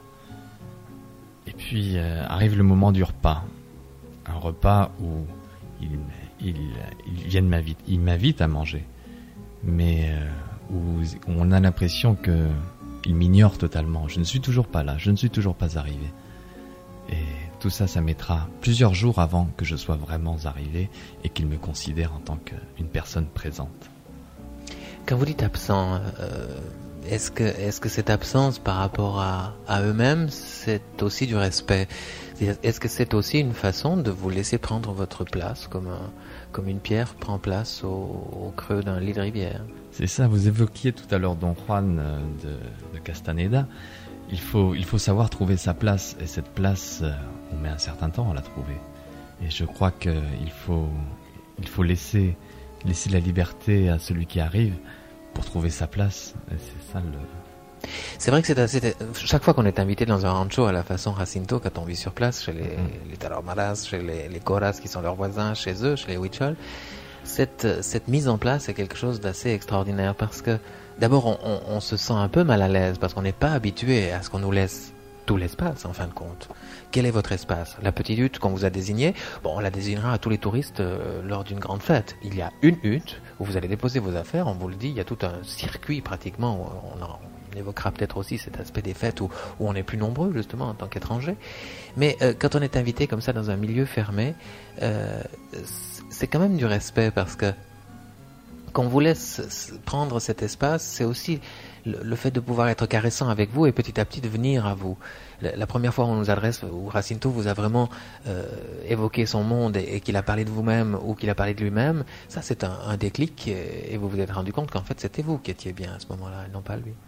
Et puis euh, arrive le moment du repas, un repas où ils il, il viennent m'invite, ils m'invitent à manger, mais euh, où, où on a l'impression que ils m'ignorent totalement. Je ne suis toujours pas là, je ne suis toujours pas arrivé. Et tout ça, ça mettra plusieurs jours avant que je sois vraiment arrivé et qu'ils me considèrent en tant qu'une personne présente. Quand vous dites absent, euh, est-ce que, est-ce que cette absence par rapport à, à eux-mêmes, c'est aussi du respect? Est-ce que c'est aussi une façon de vous laisser prendre votre place, comme, un, comme une pierre prend place au, au creux d'un lit de rivière? C'est ça, vous évoquiez tout à l'heure Don Juan de, de Castaneda. Il faut, il faut savoir trouver sa place, et cette place, on met un certain temps à la trouver. Et je crois qu'il faut, il faut laisser... laisser la liberté à celui qui arrive pour trouver sa place. Et c'est ça le... C'est vrai que c'est assez... chaque fois qu'on est invité dans un rancho à la façon Jacinto, quand on vit sur place, chez les, mm. les Tarahumaras, chez les, les Coras qui sont leurs voisins, chez eux, chez les Huichol, cette, cette mise en place est quelque chose d'assez extraordinaire parce que d'abord on, on, on se sent un peu mal à l'aise parce qu'on n'est pas habitué à ce qu'on nous laisse tout l'espace en fin de compte. Quel est votre espace? La petite hutte qu'on vous a désignée, bon, on la désignera à tous les touristes euh, lors d'une grande fête. Il y a une hutte où vous allez déposer vos affaires, on vous le dit, il y a tout un circuit pratiquement, où on, en, on évoquera peut-être aussi cet aspect des fêtes où, où on est plus nombreux justement en tant qu'étrangers. Mais euh, quand on est invité comme ça dans un milieu fermé, euh, c'est quand même du respect parce que qu'on vous laisse prendre cet espace, c'est aussi le, le fait de pouvoir être caressant avec vous et petit à petit de venir à vous. La, la première fois où on nous adresse, où Jacinto vous a vraiment euh, évoqué son monde et, et qu'il a parlé de vous-même ou qu'il a parlé de lui-même, ça c'est un, un déclic et, et vous vous êtes rendu compte qu'en fait c'était vous qui étiez bien à ce moment-là et non pas lui.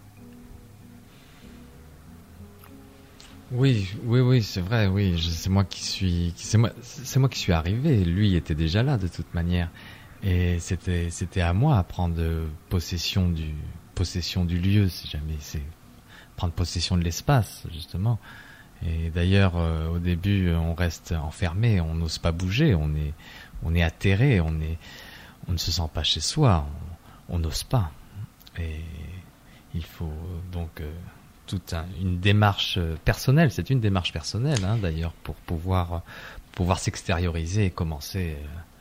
Oui, oui, oui, c'est vrai, oui, je, c'est moi qui suis, c'est moi, c'est moi qui suis arrivé. Lui était déjà là de toute manière, et c'était, c'était à moi à prendre possession du, possession du lieu, si jamais c'est prendre possession de l'espace justement. Et d'ailleurs, euh, au début, on reste enfermé, on n'ose pas bouger, on est, on est atterré, on est, on ne se sent pas chez soi, on n'ose pas, et il faut donc euh, toute un, une démarche personnelle, c'est une démarche personnelle hein, d'ailleurs pour pouvoir pouvoir s'extérioriser et commencer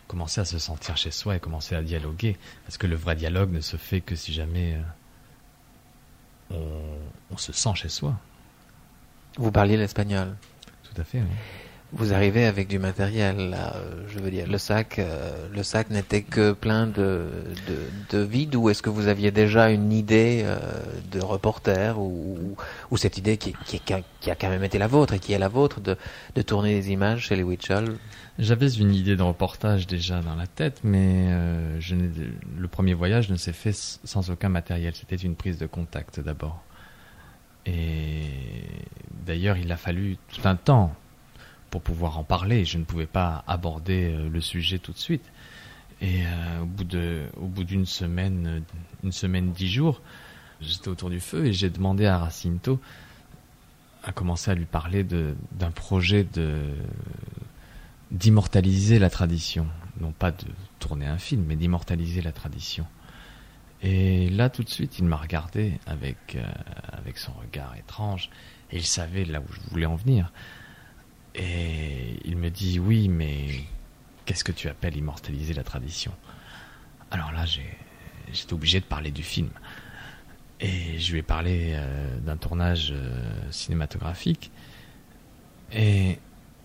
commencer à se sentir chez soi et commencer à dialoguer. Parce que le vrai dialogue ne se fait que si jamais euh, on, on se sent chez soi. Vous parliez l'espagnol. Tout à fait, oui. Vous arrivez avec du matériel, là, je veux dire, le sac, euh, le sac n'était que plein de, de, de vide, ou est-ce que vous aviez déjà une idée euh, de reporter, ou, ou cette idée qui, qui, qui a quand même été la vôtre, et qui est la vôtre, de, de tourner des images chez les Huichol? J'avais une idée de reportage déjà dans la tête, mais euh, je n'ai, le premier voyage ne s'est fait sans aucun matériel. C'était une prise de contact d'abord. Et d'ailleurs, il a fallu tout un temps pour pouvoir en parler. Je ne pouvais pas aborder euh, le sujet tout de suite. Et euh, au bout de, au bout d'une semaine, une semaine, dix jours, j'étais autour du feu et j'ai demandé à Jacinto à commencer à lui parler de, d'un projet de, d'immortaliser la tradition. Non pas de tourner un film, mais d'immortaliser la tradition. Et là, tout de suite, il m'a regardé avec, euh, avec son regard étrange et il savait là où je voulais en venir. Et il me dit, oui, mais qu'est-ce que tu appelles immortaliser la tradition? Alors là, j'ai, j'étais obligé de parler du film. Et je lui ai parlé euh, d'un tournage euh, cinématographique. Et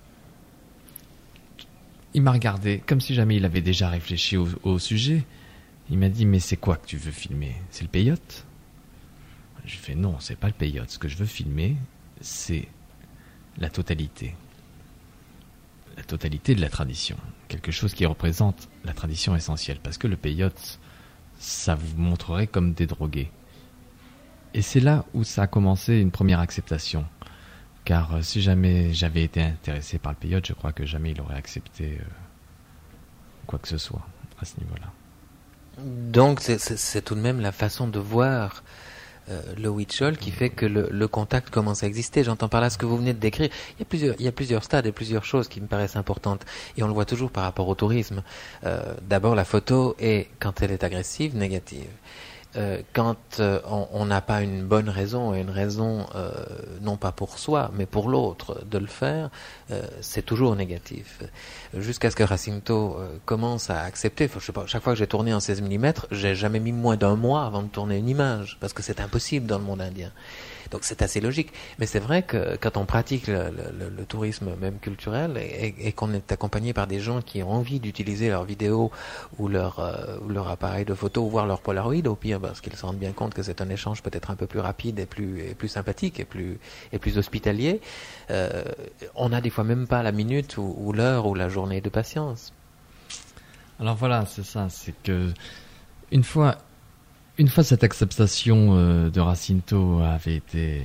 il m'a regardé comme si jamais il avait déjà réfléchi au, au sujet. Il m'a dit, mais c'est quoi que tu veux filmer? C'est le peyote? Je lui ai fait, non, c'est pas le peyote. Ce que je veux filmer, c'est la totalité. La totalité de la tradition. Quelque chose qui représente la tradition essentielle. Parce que le peyote, ça vous montrerait comme des drogués. Et c'est là où ça a commencé une première acceptation. Car euh, si jamais j'avais été intéressé par le peyote, je crois que jamais il aurait accepté euh, quoi que ce soit à ce niveau-là. Donc c'est, c'est, c'est tout de même la façon de voir euh, le Huichol qui fait que le, le contact commence à exister. J'entends par là ce que vous venez de décrire. Il y a plusieurs, il y a plusieurs stades et plusieurs choses qui me paraissent importantes. Et on le voit toujours par rapport au tourisme. Euh, d'abord, la photo est, quand elle est agressive, négative. Euh, quand euh, on n'a pas une bonne raison, et une raison euh, non pas pour soi, mais pour l'autre de le faire, euh, c'est toujours négatif. Jusqu'à ce que Jacinto euh, commence à accepter. Enfin, je sais pas, chaque fois que j'ai tourné en seize millimètres, j'ai jamais mis moins d'un mois avant de tourner une image, parce que c'est impossible dans le monde indien. Donc c'est assez logique. Mais c'est vrai que quand on pratique le, le, le tourisme même culturel et, et qu'on est accompagné par des gens qui ont envie d'utiliser leur vidéo ou leur, euh, ou leur appareil de photo, ou voir leur Polaroid au pire, parce qu'ils se rendent bien compte que c'est un échange peut-être un peu plus rapide et plus, et plus sympathique et plus, et plus hospitalier, euh, on n'a des fois même pas la minute ou, ou l'heure ou la journée de patience. Alors voilà, c'est ça, c'est que une fois... Une fois cette acceptation euh, de Jacinto avait été,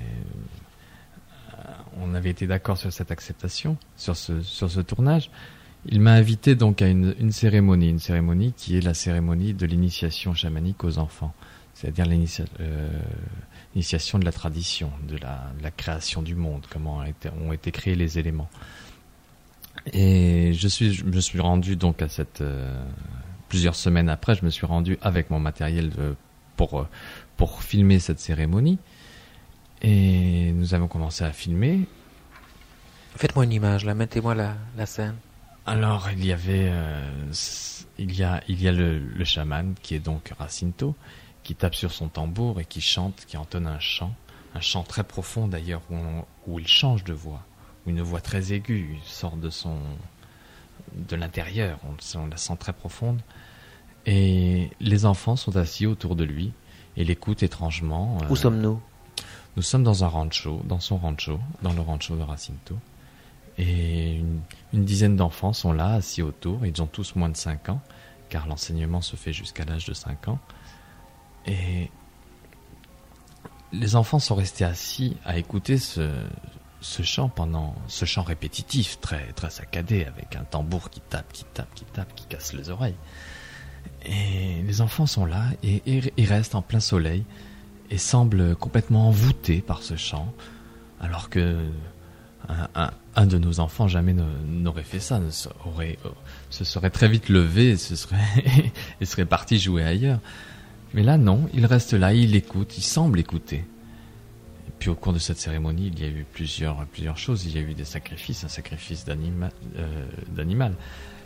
euh, on avait été d'accord sur cette acceptation, sur ce sur ce tournage, il m'a invité donc à une, une cérémonie, une cérémonie qui est la cérémonie de l'initiation chamanique aux enfants, c'est-à-dire l'initia, euh, l'initiation de la tradition, de la, de la création du monde, comment ont été, ont été créés les éléments. Et je suis je me suis rendu donc à cette euh, Plusieurs semaines après, je me suis rendu avec mon matériel de, pour, pour filmer cette cérémonie. Et nous avons commencé à filmer. Faites-moi une image, là, mettez-moi la, la scène. Alors, il y avait, euh, il y a, il y a le, le chaman, qui est donc Jacinto, qui tape sur son tambour et qui chante, qui entonne un chant. Un chant très profond d'ailleurs, où, on, où il change de voix. Où une voix très aiguë sort de son... de l'intérieur, on, on la sent très profonde. Et les enfants sont assis autour de lui et l'écoutent étrangement. Où euh, sommes-nous? Nous sommes dans un rancho, dans son rancho, dans le rancho de Jacinto. Et une, une dizaine d'enfants sont là, assis autour. Ils ont tous moins de cinq ans, car l'enseignement se fait jusqu'à l'âge de cinq ans. Et les enfants sont restés assis à écouter ce... ce chant pendant ce chant répétitif très très saccadé avec un tambour qui tape qui tape qui tape qui casse les oreilles, et les enfants sont là et, et, et restent en plein soleil et semblent complètement envoûtés par ce chant, alors que un, un, un de nos enfants jamais ne, n'aurait fait ça, ne aurait, se serait très vite levé et se serait et serait parti jouer ailleurs. Mais là non, il reste là, il écoute, il semble écouter. Puis au cours de cette cérémonie, il y a eu plusieurs, plusieurs choses. Il y a eu des sacrifices, un sacrifice d'anima, euh, d'animal.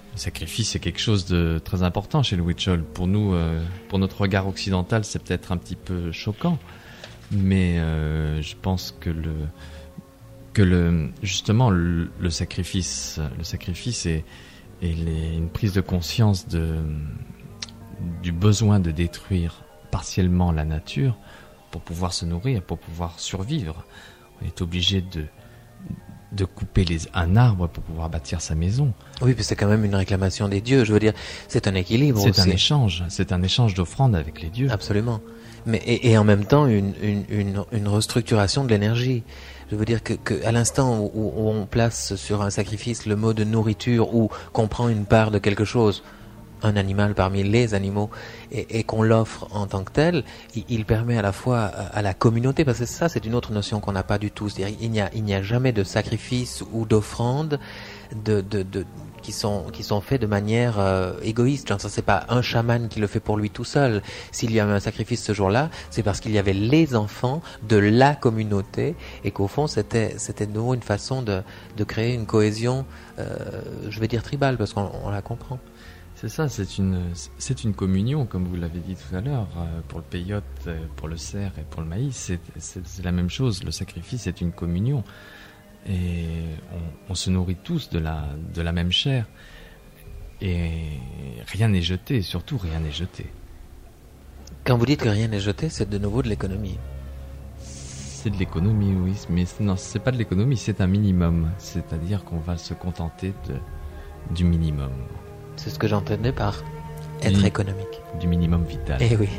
Le sacrifice, c'est quelque chose de très important chez le Huichol. Pour nous, euh, pour notre regard occidental, c'est peut-être un petit peu choquant, mais euh, je pense que le que le justement le, le sacrifice, le sacrifice est, est les, une prise de conscience de du besoin de détruire partiellement la nature pour pouvoir se nourrir, pour pouvoir survivre. On est obligé de de couper les, un arbre pour pouvoir bâtir sa maison. Oui, puis c'est quand même une réclamation des dieux. Je veux dire, c'est un équilibre C'est aussi. un échange, c'est un échange d'offrandes avec les dieux. Absolument. Mais et, et en même temps une une une, une restructuration de l'énergie. Je veux dire que, que à l'instant où, où on place sur un sacrifice le mot de nourriture ou qu'on prend une part de quelque chose, un animal parmi les animaux, et, et qu'on l'offre en tant que tel, il, il permet à la fois à, à la communauté, parce que ça c'est une autre notion qu'on n'a pas du tout, c'est-à-dire il n'y a, il n'y a jamais de sacrifice ou d'offrande de, de, de, qui sont, qui sont faits de manière euh, égoïste, genre ça c'est pas un chaman qui le fait pour lui tout seul. S'il y avait un sacrifice ce jour-là, c'est parce qu'il y avait les enfants de la communauté, et qu'au fond c'était, c'était de nouveau une façon de, de créer une cohésion, euh, je vais dire tribale, parce qu'on on la comprend. C'est ça, c'est une, c'est une communion, comme vous l'avez dit tout à l'heure, euh, pour le peyote, euh, pour le cerf et pour le maïs, c'est, c'est, c'est la même chose. Le sacrifice est une communion. Et on, on se nourrit tous de la, de la même chair. Et rien n'est jeté, surtout rien n'est jeté. Quand vous dites que rien n'est jeté, c'est de nouveau de l'économie. C'est de l'économie, oui, mais non, c'est pas de l'économie, c'est un minimum. C'est-à-dire qu'on va se contenter de, du minimum. C'est ce que j'entendais par être du, économique. Du minimum vital. Eh oui.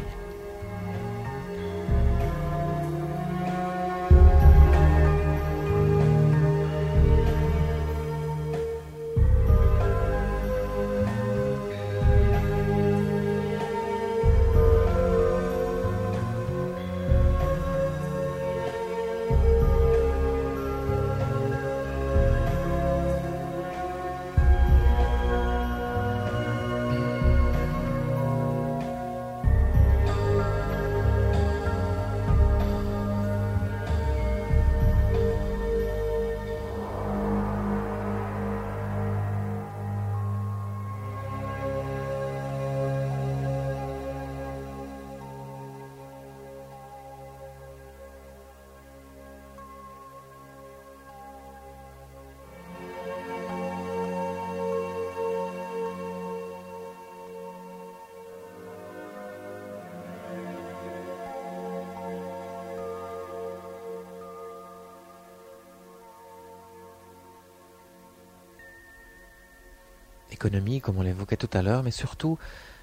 Économie, comme on l'évoquait tout à l'heure, mais surtout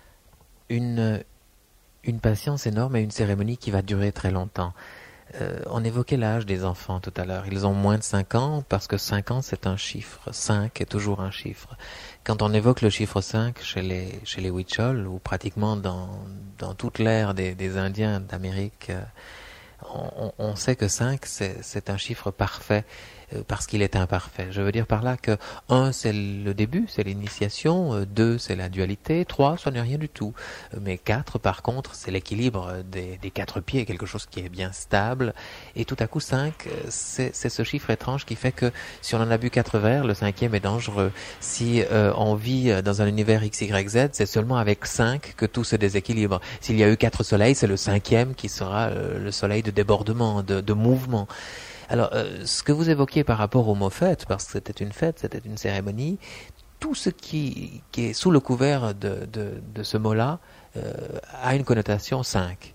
une, une patience énorme et une cérémonie qui va durer très longtemps. Euh, on évoquait l'âge des enfants tout à l'heure. Ils ont moins de cinq ans parce que cinq ans c'est un chiffre. cinq est toujours un chiffre. Quand on évoque le chiffre cinq chez les, chez les Huichol, ou pratiquement dans, dans toute l'ère des, des Indiens d'Amérique, euh, on, on sait que cinq c'est, c'est un chiffre parfait. Parce qu'il est imparfait. Je veux dire par là que un, c'est le début, c'est l'initiation, deux, c'est la dualité, trois, ça n'est rien du tout. Mais quatre, par contre, c'est l'équilibre des, des quatre pieds, quelque chose qui est bien stable. Et tout à coup, cinq, c'est, c'est ce chiffre étrange qui fait que si on en a bu quatre verres, le cinquième est dangereux. Si euh, on vit dans un univers X Y Z, c'est seulement avec cinq que tout se déséquilibre. S'il y a eu quatre soleils, c'est le cinquième qui sera euh, le soleil de débordement, de, de mouvement. Alors, euh, ce que vous évoquiez par rapport au mot fête, parce que c'était une fête, c'était une cérémonie, tout ce qui, qui est sous le couvert de, de, de ce mot-là euh, a une connotation cinq.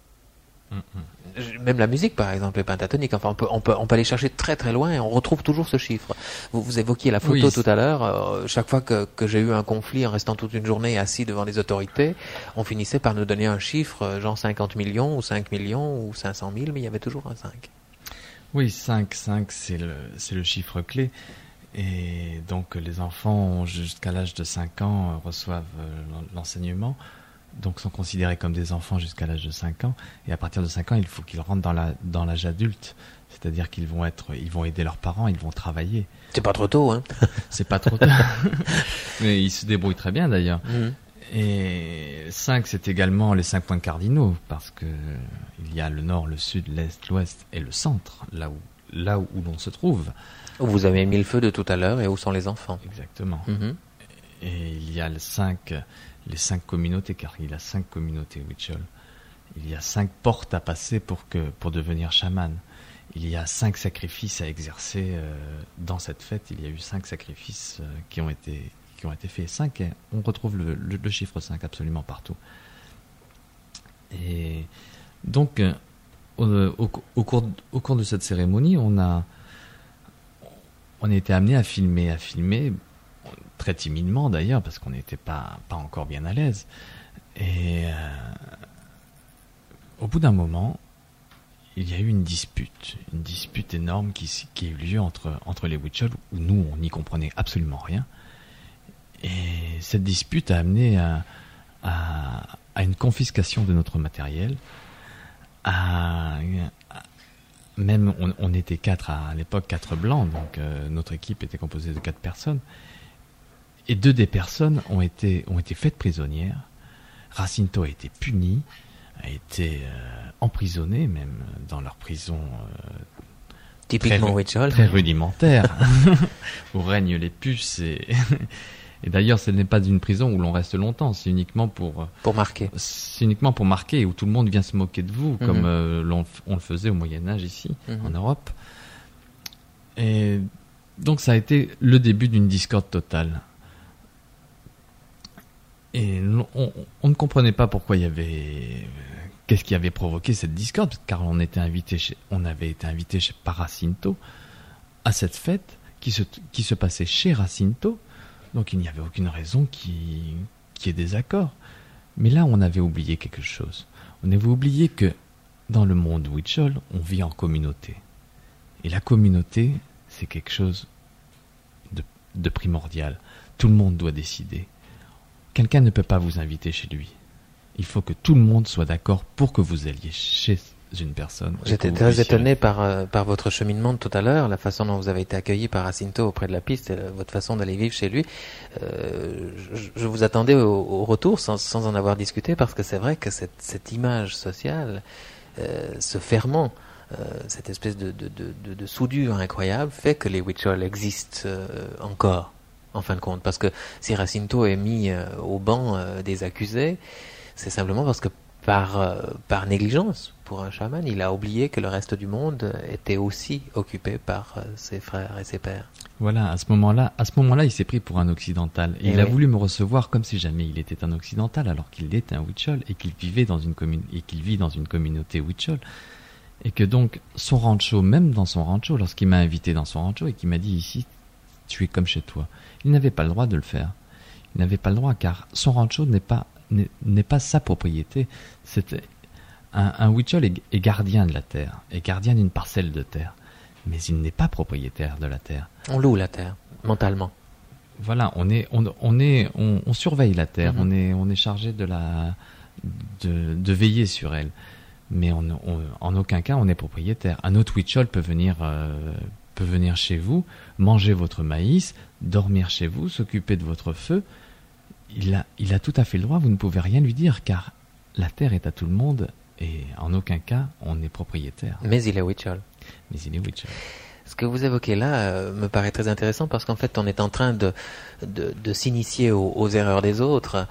Mm-hmm. Même la musique, par exemple, est pentatonique. Enfin, on peut, on peut, on peut aller chercher très très loin et on retrouve toujours ce chiffre. Vous, vous évoquiez la photo oui, tout à l'heure. Euh, chaque fois que, que j'ai eu un conflit en restant toute une journée assis devant les autorités, on finissait par nous donner un chiffre, genre cinquante millions ou cinq millions ou cinq cent mille, mais il y avait toujours un cinq. Oui, cinq, cinq, c'est le, c'est le chiffre clé. Et donc, les enfants, jusqu'à l'âge de cinq ans, reçoivent l'enseignement. Donc, sont considérés comme des enfants jusqu'à l'âge de cinq ans. Et à partir de cinq ans, il faut qu'ils rentrent dans, la, dans l'âge adulte. C'est-à-dire qu'ils vont être, ils vont aider leurs parents, ils vont travailler. C'est pas trop tôt, hein? C'est pas trop tôt. Mais ils se débrouillent très bien, d'ailleurs. Mmh. Et cinq, c'est également les cinq points cardinaux, parce que il y a le nord, le sud, l'est, l'ouest et le centre, là où, là où, où l'on se trouve. Vous avez mis le feu de tout à l'heure et où sont les enfants. Exactement. Mm-hmm. Et il y a les cinq, les cinq communautés, car il y a cinq communautés Huichol. Il y a cinq portes à passer pour, que, pour devenir chaman. Il y a cinq sacrifices à exercer euh, dans cette fête. Il y a eu cinq sacrifices euh, qui ont été, qui ont été faits. Cinq, on retrouve le, le, le chiffre cinq absolument partout. Et donc, euh, au, au, au, cours, au cours de cette cérémonie, on a, on a été amené à filmer, à filmer, très timidement d'ailleurs, parce qu'on n'était pas, pas encore bien à l'aise. Et euh, au bout d'un moment, il y a eu une dispute, une dispute énorme qui, qui a eu lieu entre, entre les Huichol, où nous, on n'y comprenait absolument rien. Et cette dispute a amené à, à, à une confiscation de notre matériel, à, à même on, on était quatre à, à l'époque, quatre blancs, donc euh, notre équipe était composée de quatre personnes, et deux des personnes ont été, ont été faites prisonnières. Jacinto a été puni, a été euh, emprisonné, même dans leur prison euh, typiquement Huichol, très rudimentaire, où règnent les puces. Et, et d'ailleurs, ce n'est pas une prison où l'on reste longtemps, c'est uniquement pour pour marquer. C'est uniquement pour marquer, où tout le monde vient se moquer de vous, mm-hmm. comme euh, l'on, on le faisait au Moyen Âge ici, mm-hmm. en Europe. Et donc, ça a été le début d'une discorde totale. Et on, on ne comprenait pas pourquoi il y avait, qu'est-ce qui avait provoqué cette discorde, car on était invité chez, on avait été invité chez par Jacinto à cette fête qui se, qui se passait chez Jacinto, donc il n'y avait aucune raison qui, qui ait des accords. Mais là, on avait oublié quelque chose. On avait oublié que dans le monde Huichol, on vit en communauté. Et la communauté, c'est quelque chose de, de primordial. Tout le monde doit décider. Quelqu'un ne peut pas vous inviter chez lui. Il faut que tout le monde soit d'accord pour que vous alliez chez une personne. J'étais très étonné par, euh, par votre cheminement de tout à l'heure, la façon dont vous avez été accueilli par Jacinto auprès de la piste et la, votre façon d'aller vivre chez lui. Euh, je, je vous attendais au, au retour sans, sans en avoir discuté, parce que c'est vrai que cette, cette image sociale, euh, ce ferment, euh, cette espèce de, de, de, de, de soudure incroyable fait que les Huichol existent euh, encore. En fin de compte, parce que si Jacinto est mis euh, au banc euh, des accusés, c'est simplement parce que par, euh, par négligence, pour un chaman, il a oublié que le reste du monde était aussi occupé par euh, ses frères et ses pères. Voilà, à ce moment-là, à ce moment-là, il s'est pris pour un occidental. Et et il oui. a voulu me recevoir comme si jamais il était un occidental, alors qu'il était un Huichol et qu'il vivait dans une commune et qu'il vit dans une communauté Huichol. Et que donc son rancho, même dans son rancho, lorsqu'il m'a invité dans son rancho et qu'il m'a dit ici, tu es comme chez toi. Il n'avait pas le droit de le faire. Il n'avait pas le droit, car son rancho n'est pas, n'est, n'est pas sa propriété. C'était un, un Huichol est, est gardien de la terre, est gardien d'une parcelle de terre, mais il n'est pas propriétaire de la terre. On loue la terre, mentalement. Voilà, on est, on, on est, on, on surveille la terre, mm-hmm. on est, on est chargé de la, de, de veiller sur elle, mais on, on, en aucun cas on est propriétaire. Un autre Huichol peut venir. Euh, peut venir chez vous, manger votre maïs, dormir chez vous, s'occuper de votre feu. Il a, il a tout à fait le droit, vous ne pouvez rien lui dire, car la terre est à tout le monde et en aucun cas on est propriétaire. Mais il est Huichol. Mais il est Huichol. Ce que vous évoquez là euh, me paraît très intéressant, parce qu'en fait on est en train de, de, de s'initier aux, aux erreurs des autres,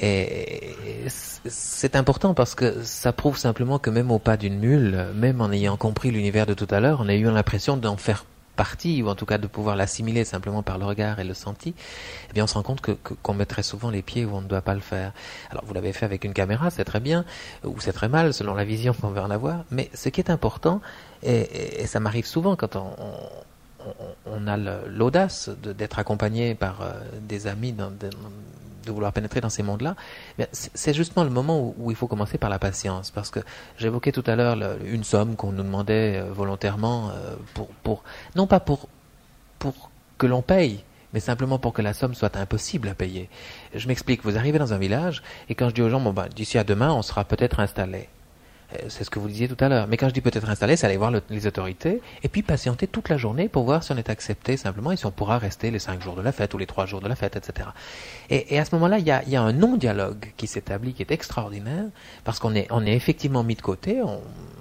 et, et c'est important parce que ça prouve simplement que même au pas d'une mule, même en ayant compris l'univers de tout à l'heure, on a eu l'impression d'en faire partie, ou en tout cas de pouvoir l'assimiler simplement par le regard et le senti, eh bien on se rend compte que, que, qu'on met très souvent les pieds où on ne doit pas le faire. Alors vous l'avez fait avec une caméra, c'est très bien, ou c'est très mal selon la vision qu'on veut en avoir, mais ce qui est important, et, et, et ça m'arrive souvent quand on, on, on a le, l'audace de, d'être accompagné par euh, des amis, dans, de, de vouloir pénétrer dans ces mondes-là, eh bien, c'est, c'est justement le moment où, où il faut commencer par la patience, parce que j'évoquais tout à l'heure le, une somme qu'on nous demandait euh, volontairement euh, pour, pour, non pas pour, pour que l'on paye, mais simplement pour que la somme soit impossible à payer. Je m'explique, vous arrivez dans un village, et quand je dis aux gens, bon ben, d'ici à demain, on sera peut-être installé. C'est ce que vous disiez tout à l'heure. Mais quand je dis peut-être installé, c'est aller voir le, les autorités et puis patienter toute la journée pour voir si on est accepté simplement et si on pourra rester les cinq jours de la fête ou les trois jours de la fête, et cetera. Et, et à ce moment-là, il y a, il y a un non-dialogue qui s'établit, qui est extraordinaire, parce qu'on est, on est effectivement mis de côté. On,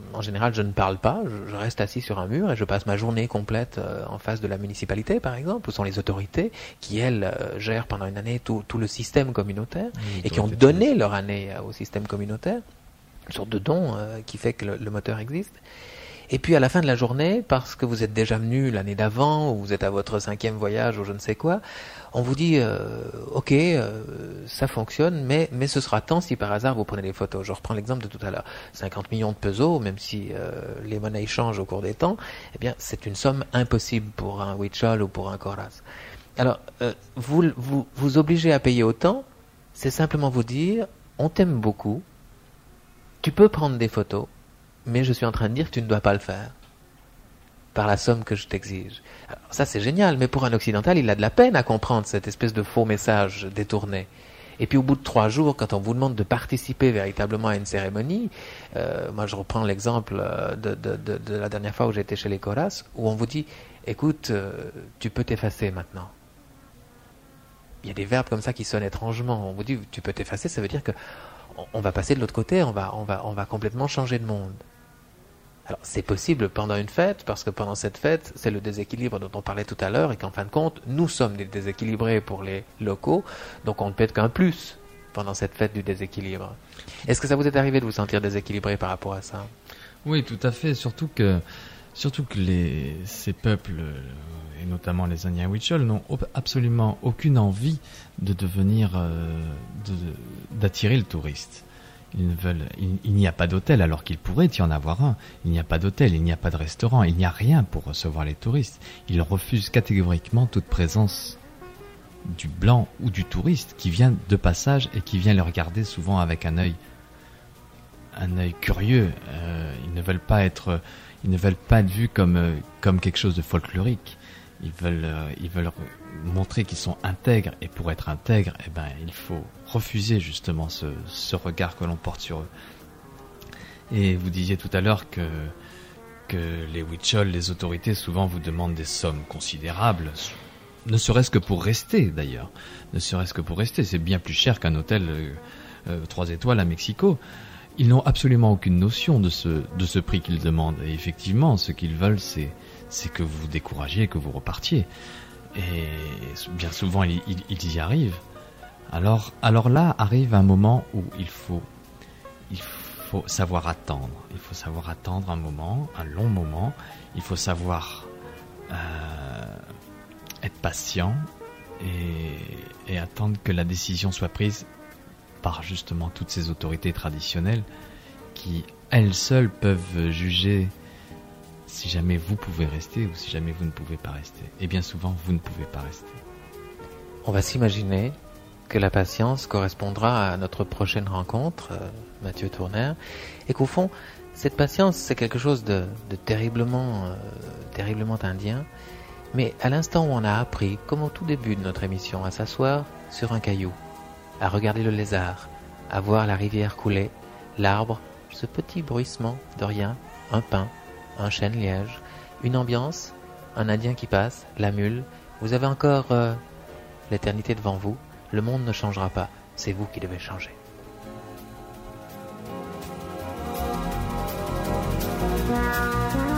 en général, je ne parle pas, je, je reste assis sur un mur et je passe ma journée complète euh, en face de la municipalité, par exemple, où sont les autorités qui, elles, euh, gèrent pendant une année tout, tout le système communautaire oui, et qui ont donné leur année euh, au système communautaire, une sorte de don euh, qui fait que le, le moteur existe. Et puis à la fin de la journée, parce que vous êtes déjà venu l'année d'avant, ou vous êtes à votre cinquième voyage, ou je ne sais quoi, on vous dit, euh, ok, euh, ça fonctionne, mais, mais ce sera tant si par hasard vous prenez des photos. Je reprends l'exemple de tout à l'heure. cinquante millions de pesos, même si euh, les monnaies changent au cours des temps, eh bien c'est une somme impossible pour un Huichol ou pour un Coraz. Alors, euh, vous, vous vous obligez à payer autant, c'est simplement vous dire, on t'aime beaucoup, tu peux prendre des photos, mais je suis en train de dire que tu ne dois pas le faire par la somme que je t'exige. Alors, ça c'est génial, mais pour un occidental, il a de la peine à comprendre cette espèce de faux message détourné. Et puis au bout de trois jours, quand on vous demande de participer véritablement à une cérémonie, euh, moi je reprends l'exemple de, de, de, de la dernière fois où j'étais chez les Coras, où on vous dit, écoute, euh, tu peux t'effacer maintenant. Il y a des verbes comme ça qui sonnent étrangement. On vous dit, tu peux t'effacer, ça veut dire que on va passer de l'autre côté, on va, on va, on va complètement changer de monde. Alors, c'est possible pendant une fête, parce que pendant cette fête, c'est le déséquilibre dont on parlait tout à l'heure, et qu'en fin de compte, nous sommes des déséquilibrés pour les locaux, donc on ne peut être qu'un plus pendant cette fête du déséquilibre. Est-ce que ça vous est arrivé de vous sentir déséquilibré par rapport à ça? Oui, tout à fait, surtout que, surtout que les, ces peuples, et notamment les Indiens Huichol, n'ont absolument aucune envie de devenir, euh, de, d'attirer le touriste. Ils ne veulent, il, il n'y a pas d'hôtel alors qu'il pourrait y en avoir un. Il n'y a pas d'hôtel, il n'y a pas de restaurant, il n'y a rien pour recevoir les touristes. Ils refusent catégoriquement toute présence du blanc ou du touriste qui vient de passage et qui vient les regarder souvent avec un œil, un œil curieux. Euh, ils ne veulent pas être, ils ne veulent pas être vus comme comme quelque chose de folklorique. Ils veulent, euh, ils veulent montrer qu'ils sont intègres, et pour être intègre, eh ben, il faut refuser justement ce, ce regard que l'on porte sur eux. Et vous disiez tout à l'heure que, que les Huichol, les autorités, souvent vous demandent des sommes considérables, ne serait-ce que pour rester d'ailleurs, ne serait-ce que pour rester. C'est bien plus cher qu'un hôtel euh, euh, trois étoiles à Mexico. Ils n'ont absolument aucune notion de ce, de ce prix qu'ils demandent. Et effectivement, ce qu'ils veulent, c'est c'est que vous vous découragiez, que vous repartiez. Et bien souvent, ils, ils, ils y arrivent. Alors, alors là, arrive un moment où il faut, il faut savoir attendre. Il faut savoir attendre un moment, un long moment. Il faut savoir euh, être patient et, et attendre que la décision soit prise par justement toutes ces autorités traditionnelles qui, elles seules, peuvent juger si jamais vous pouvez rester ou si jamais vous ne pouvez pas rester. Et bien souvent, vous ne pouvez pas rester. On va s'imaginer que la patience correspondra à notre prochaine rencontre, euh, Mathieu Tournaire, et qu'au fond, cette patience, c'est quelque chose de, de terriblement, euh, terriblement indien, mais à l'instant où on a appris, comme au tout début de notre émission, à s'asseoir sur un caillou, à regarder le lézard, à voir la rivière couler, l'arbre, ce petit bruissement de rien, un pin, un chêne-liège, une ambiance, un Indien qui passe, la mule. Vous avez encore euh, l'éternité devant vous. Le monde ne changera pas. C'est vous qui devez changer. Thank you.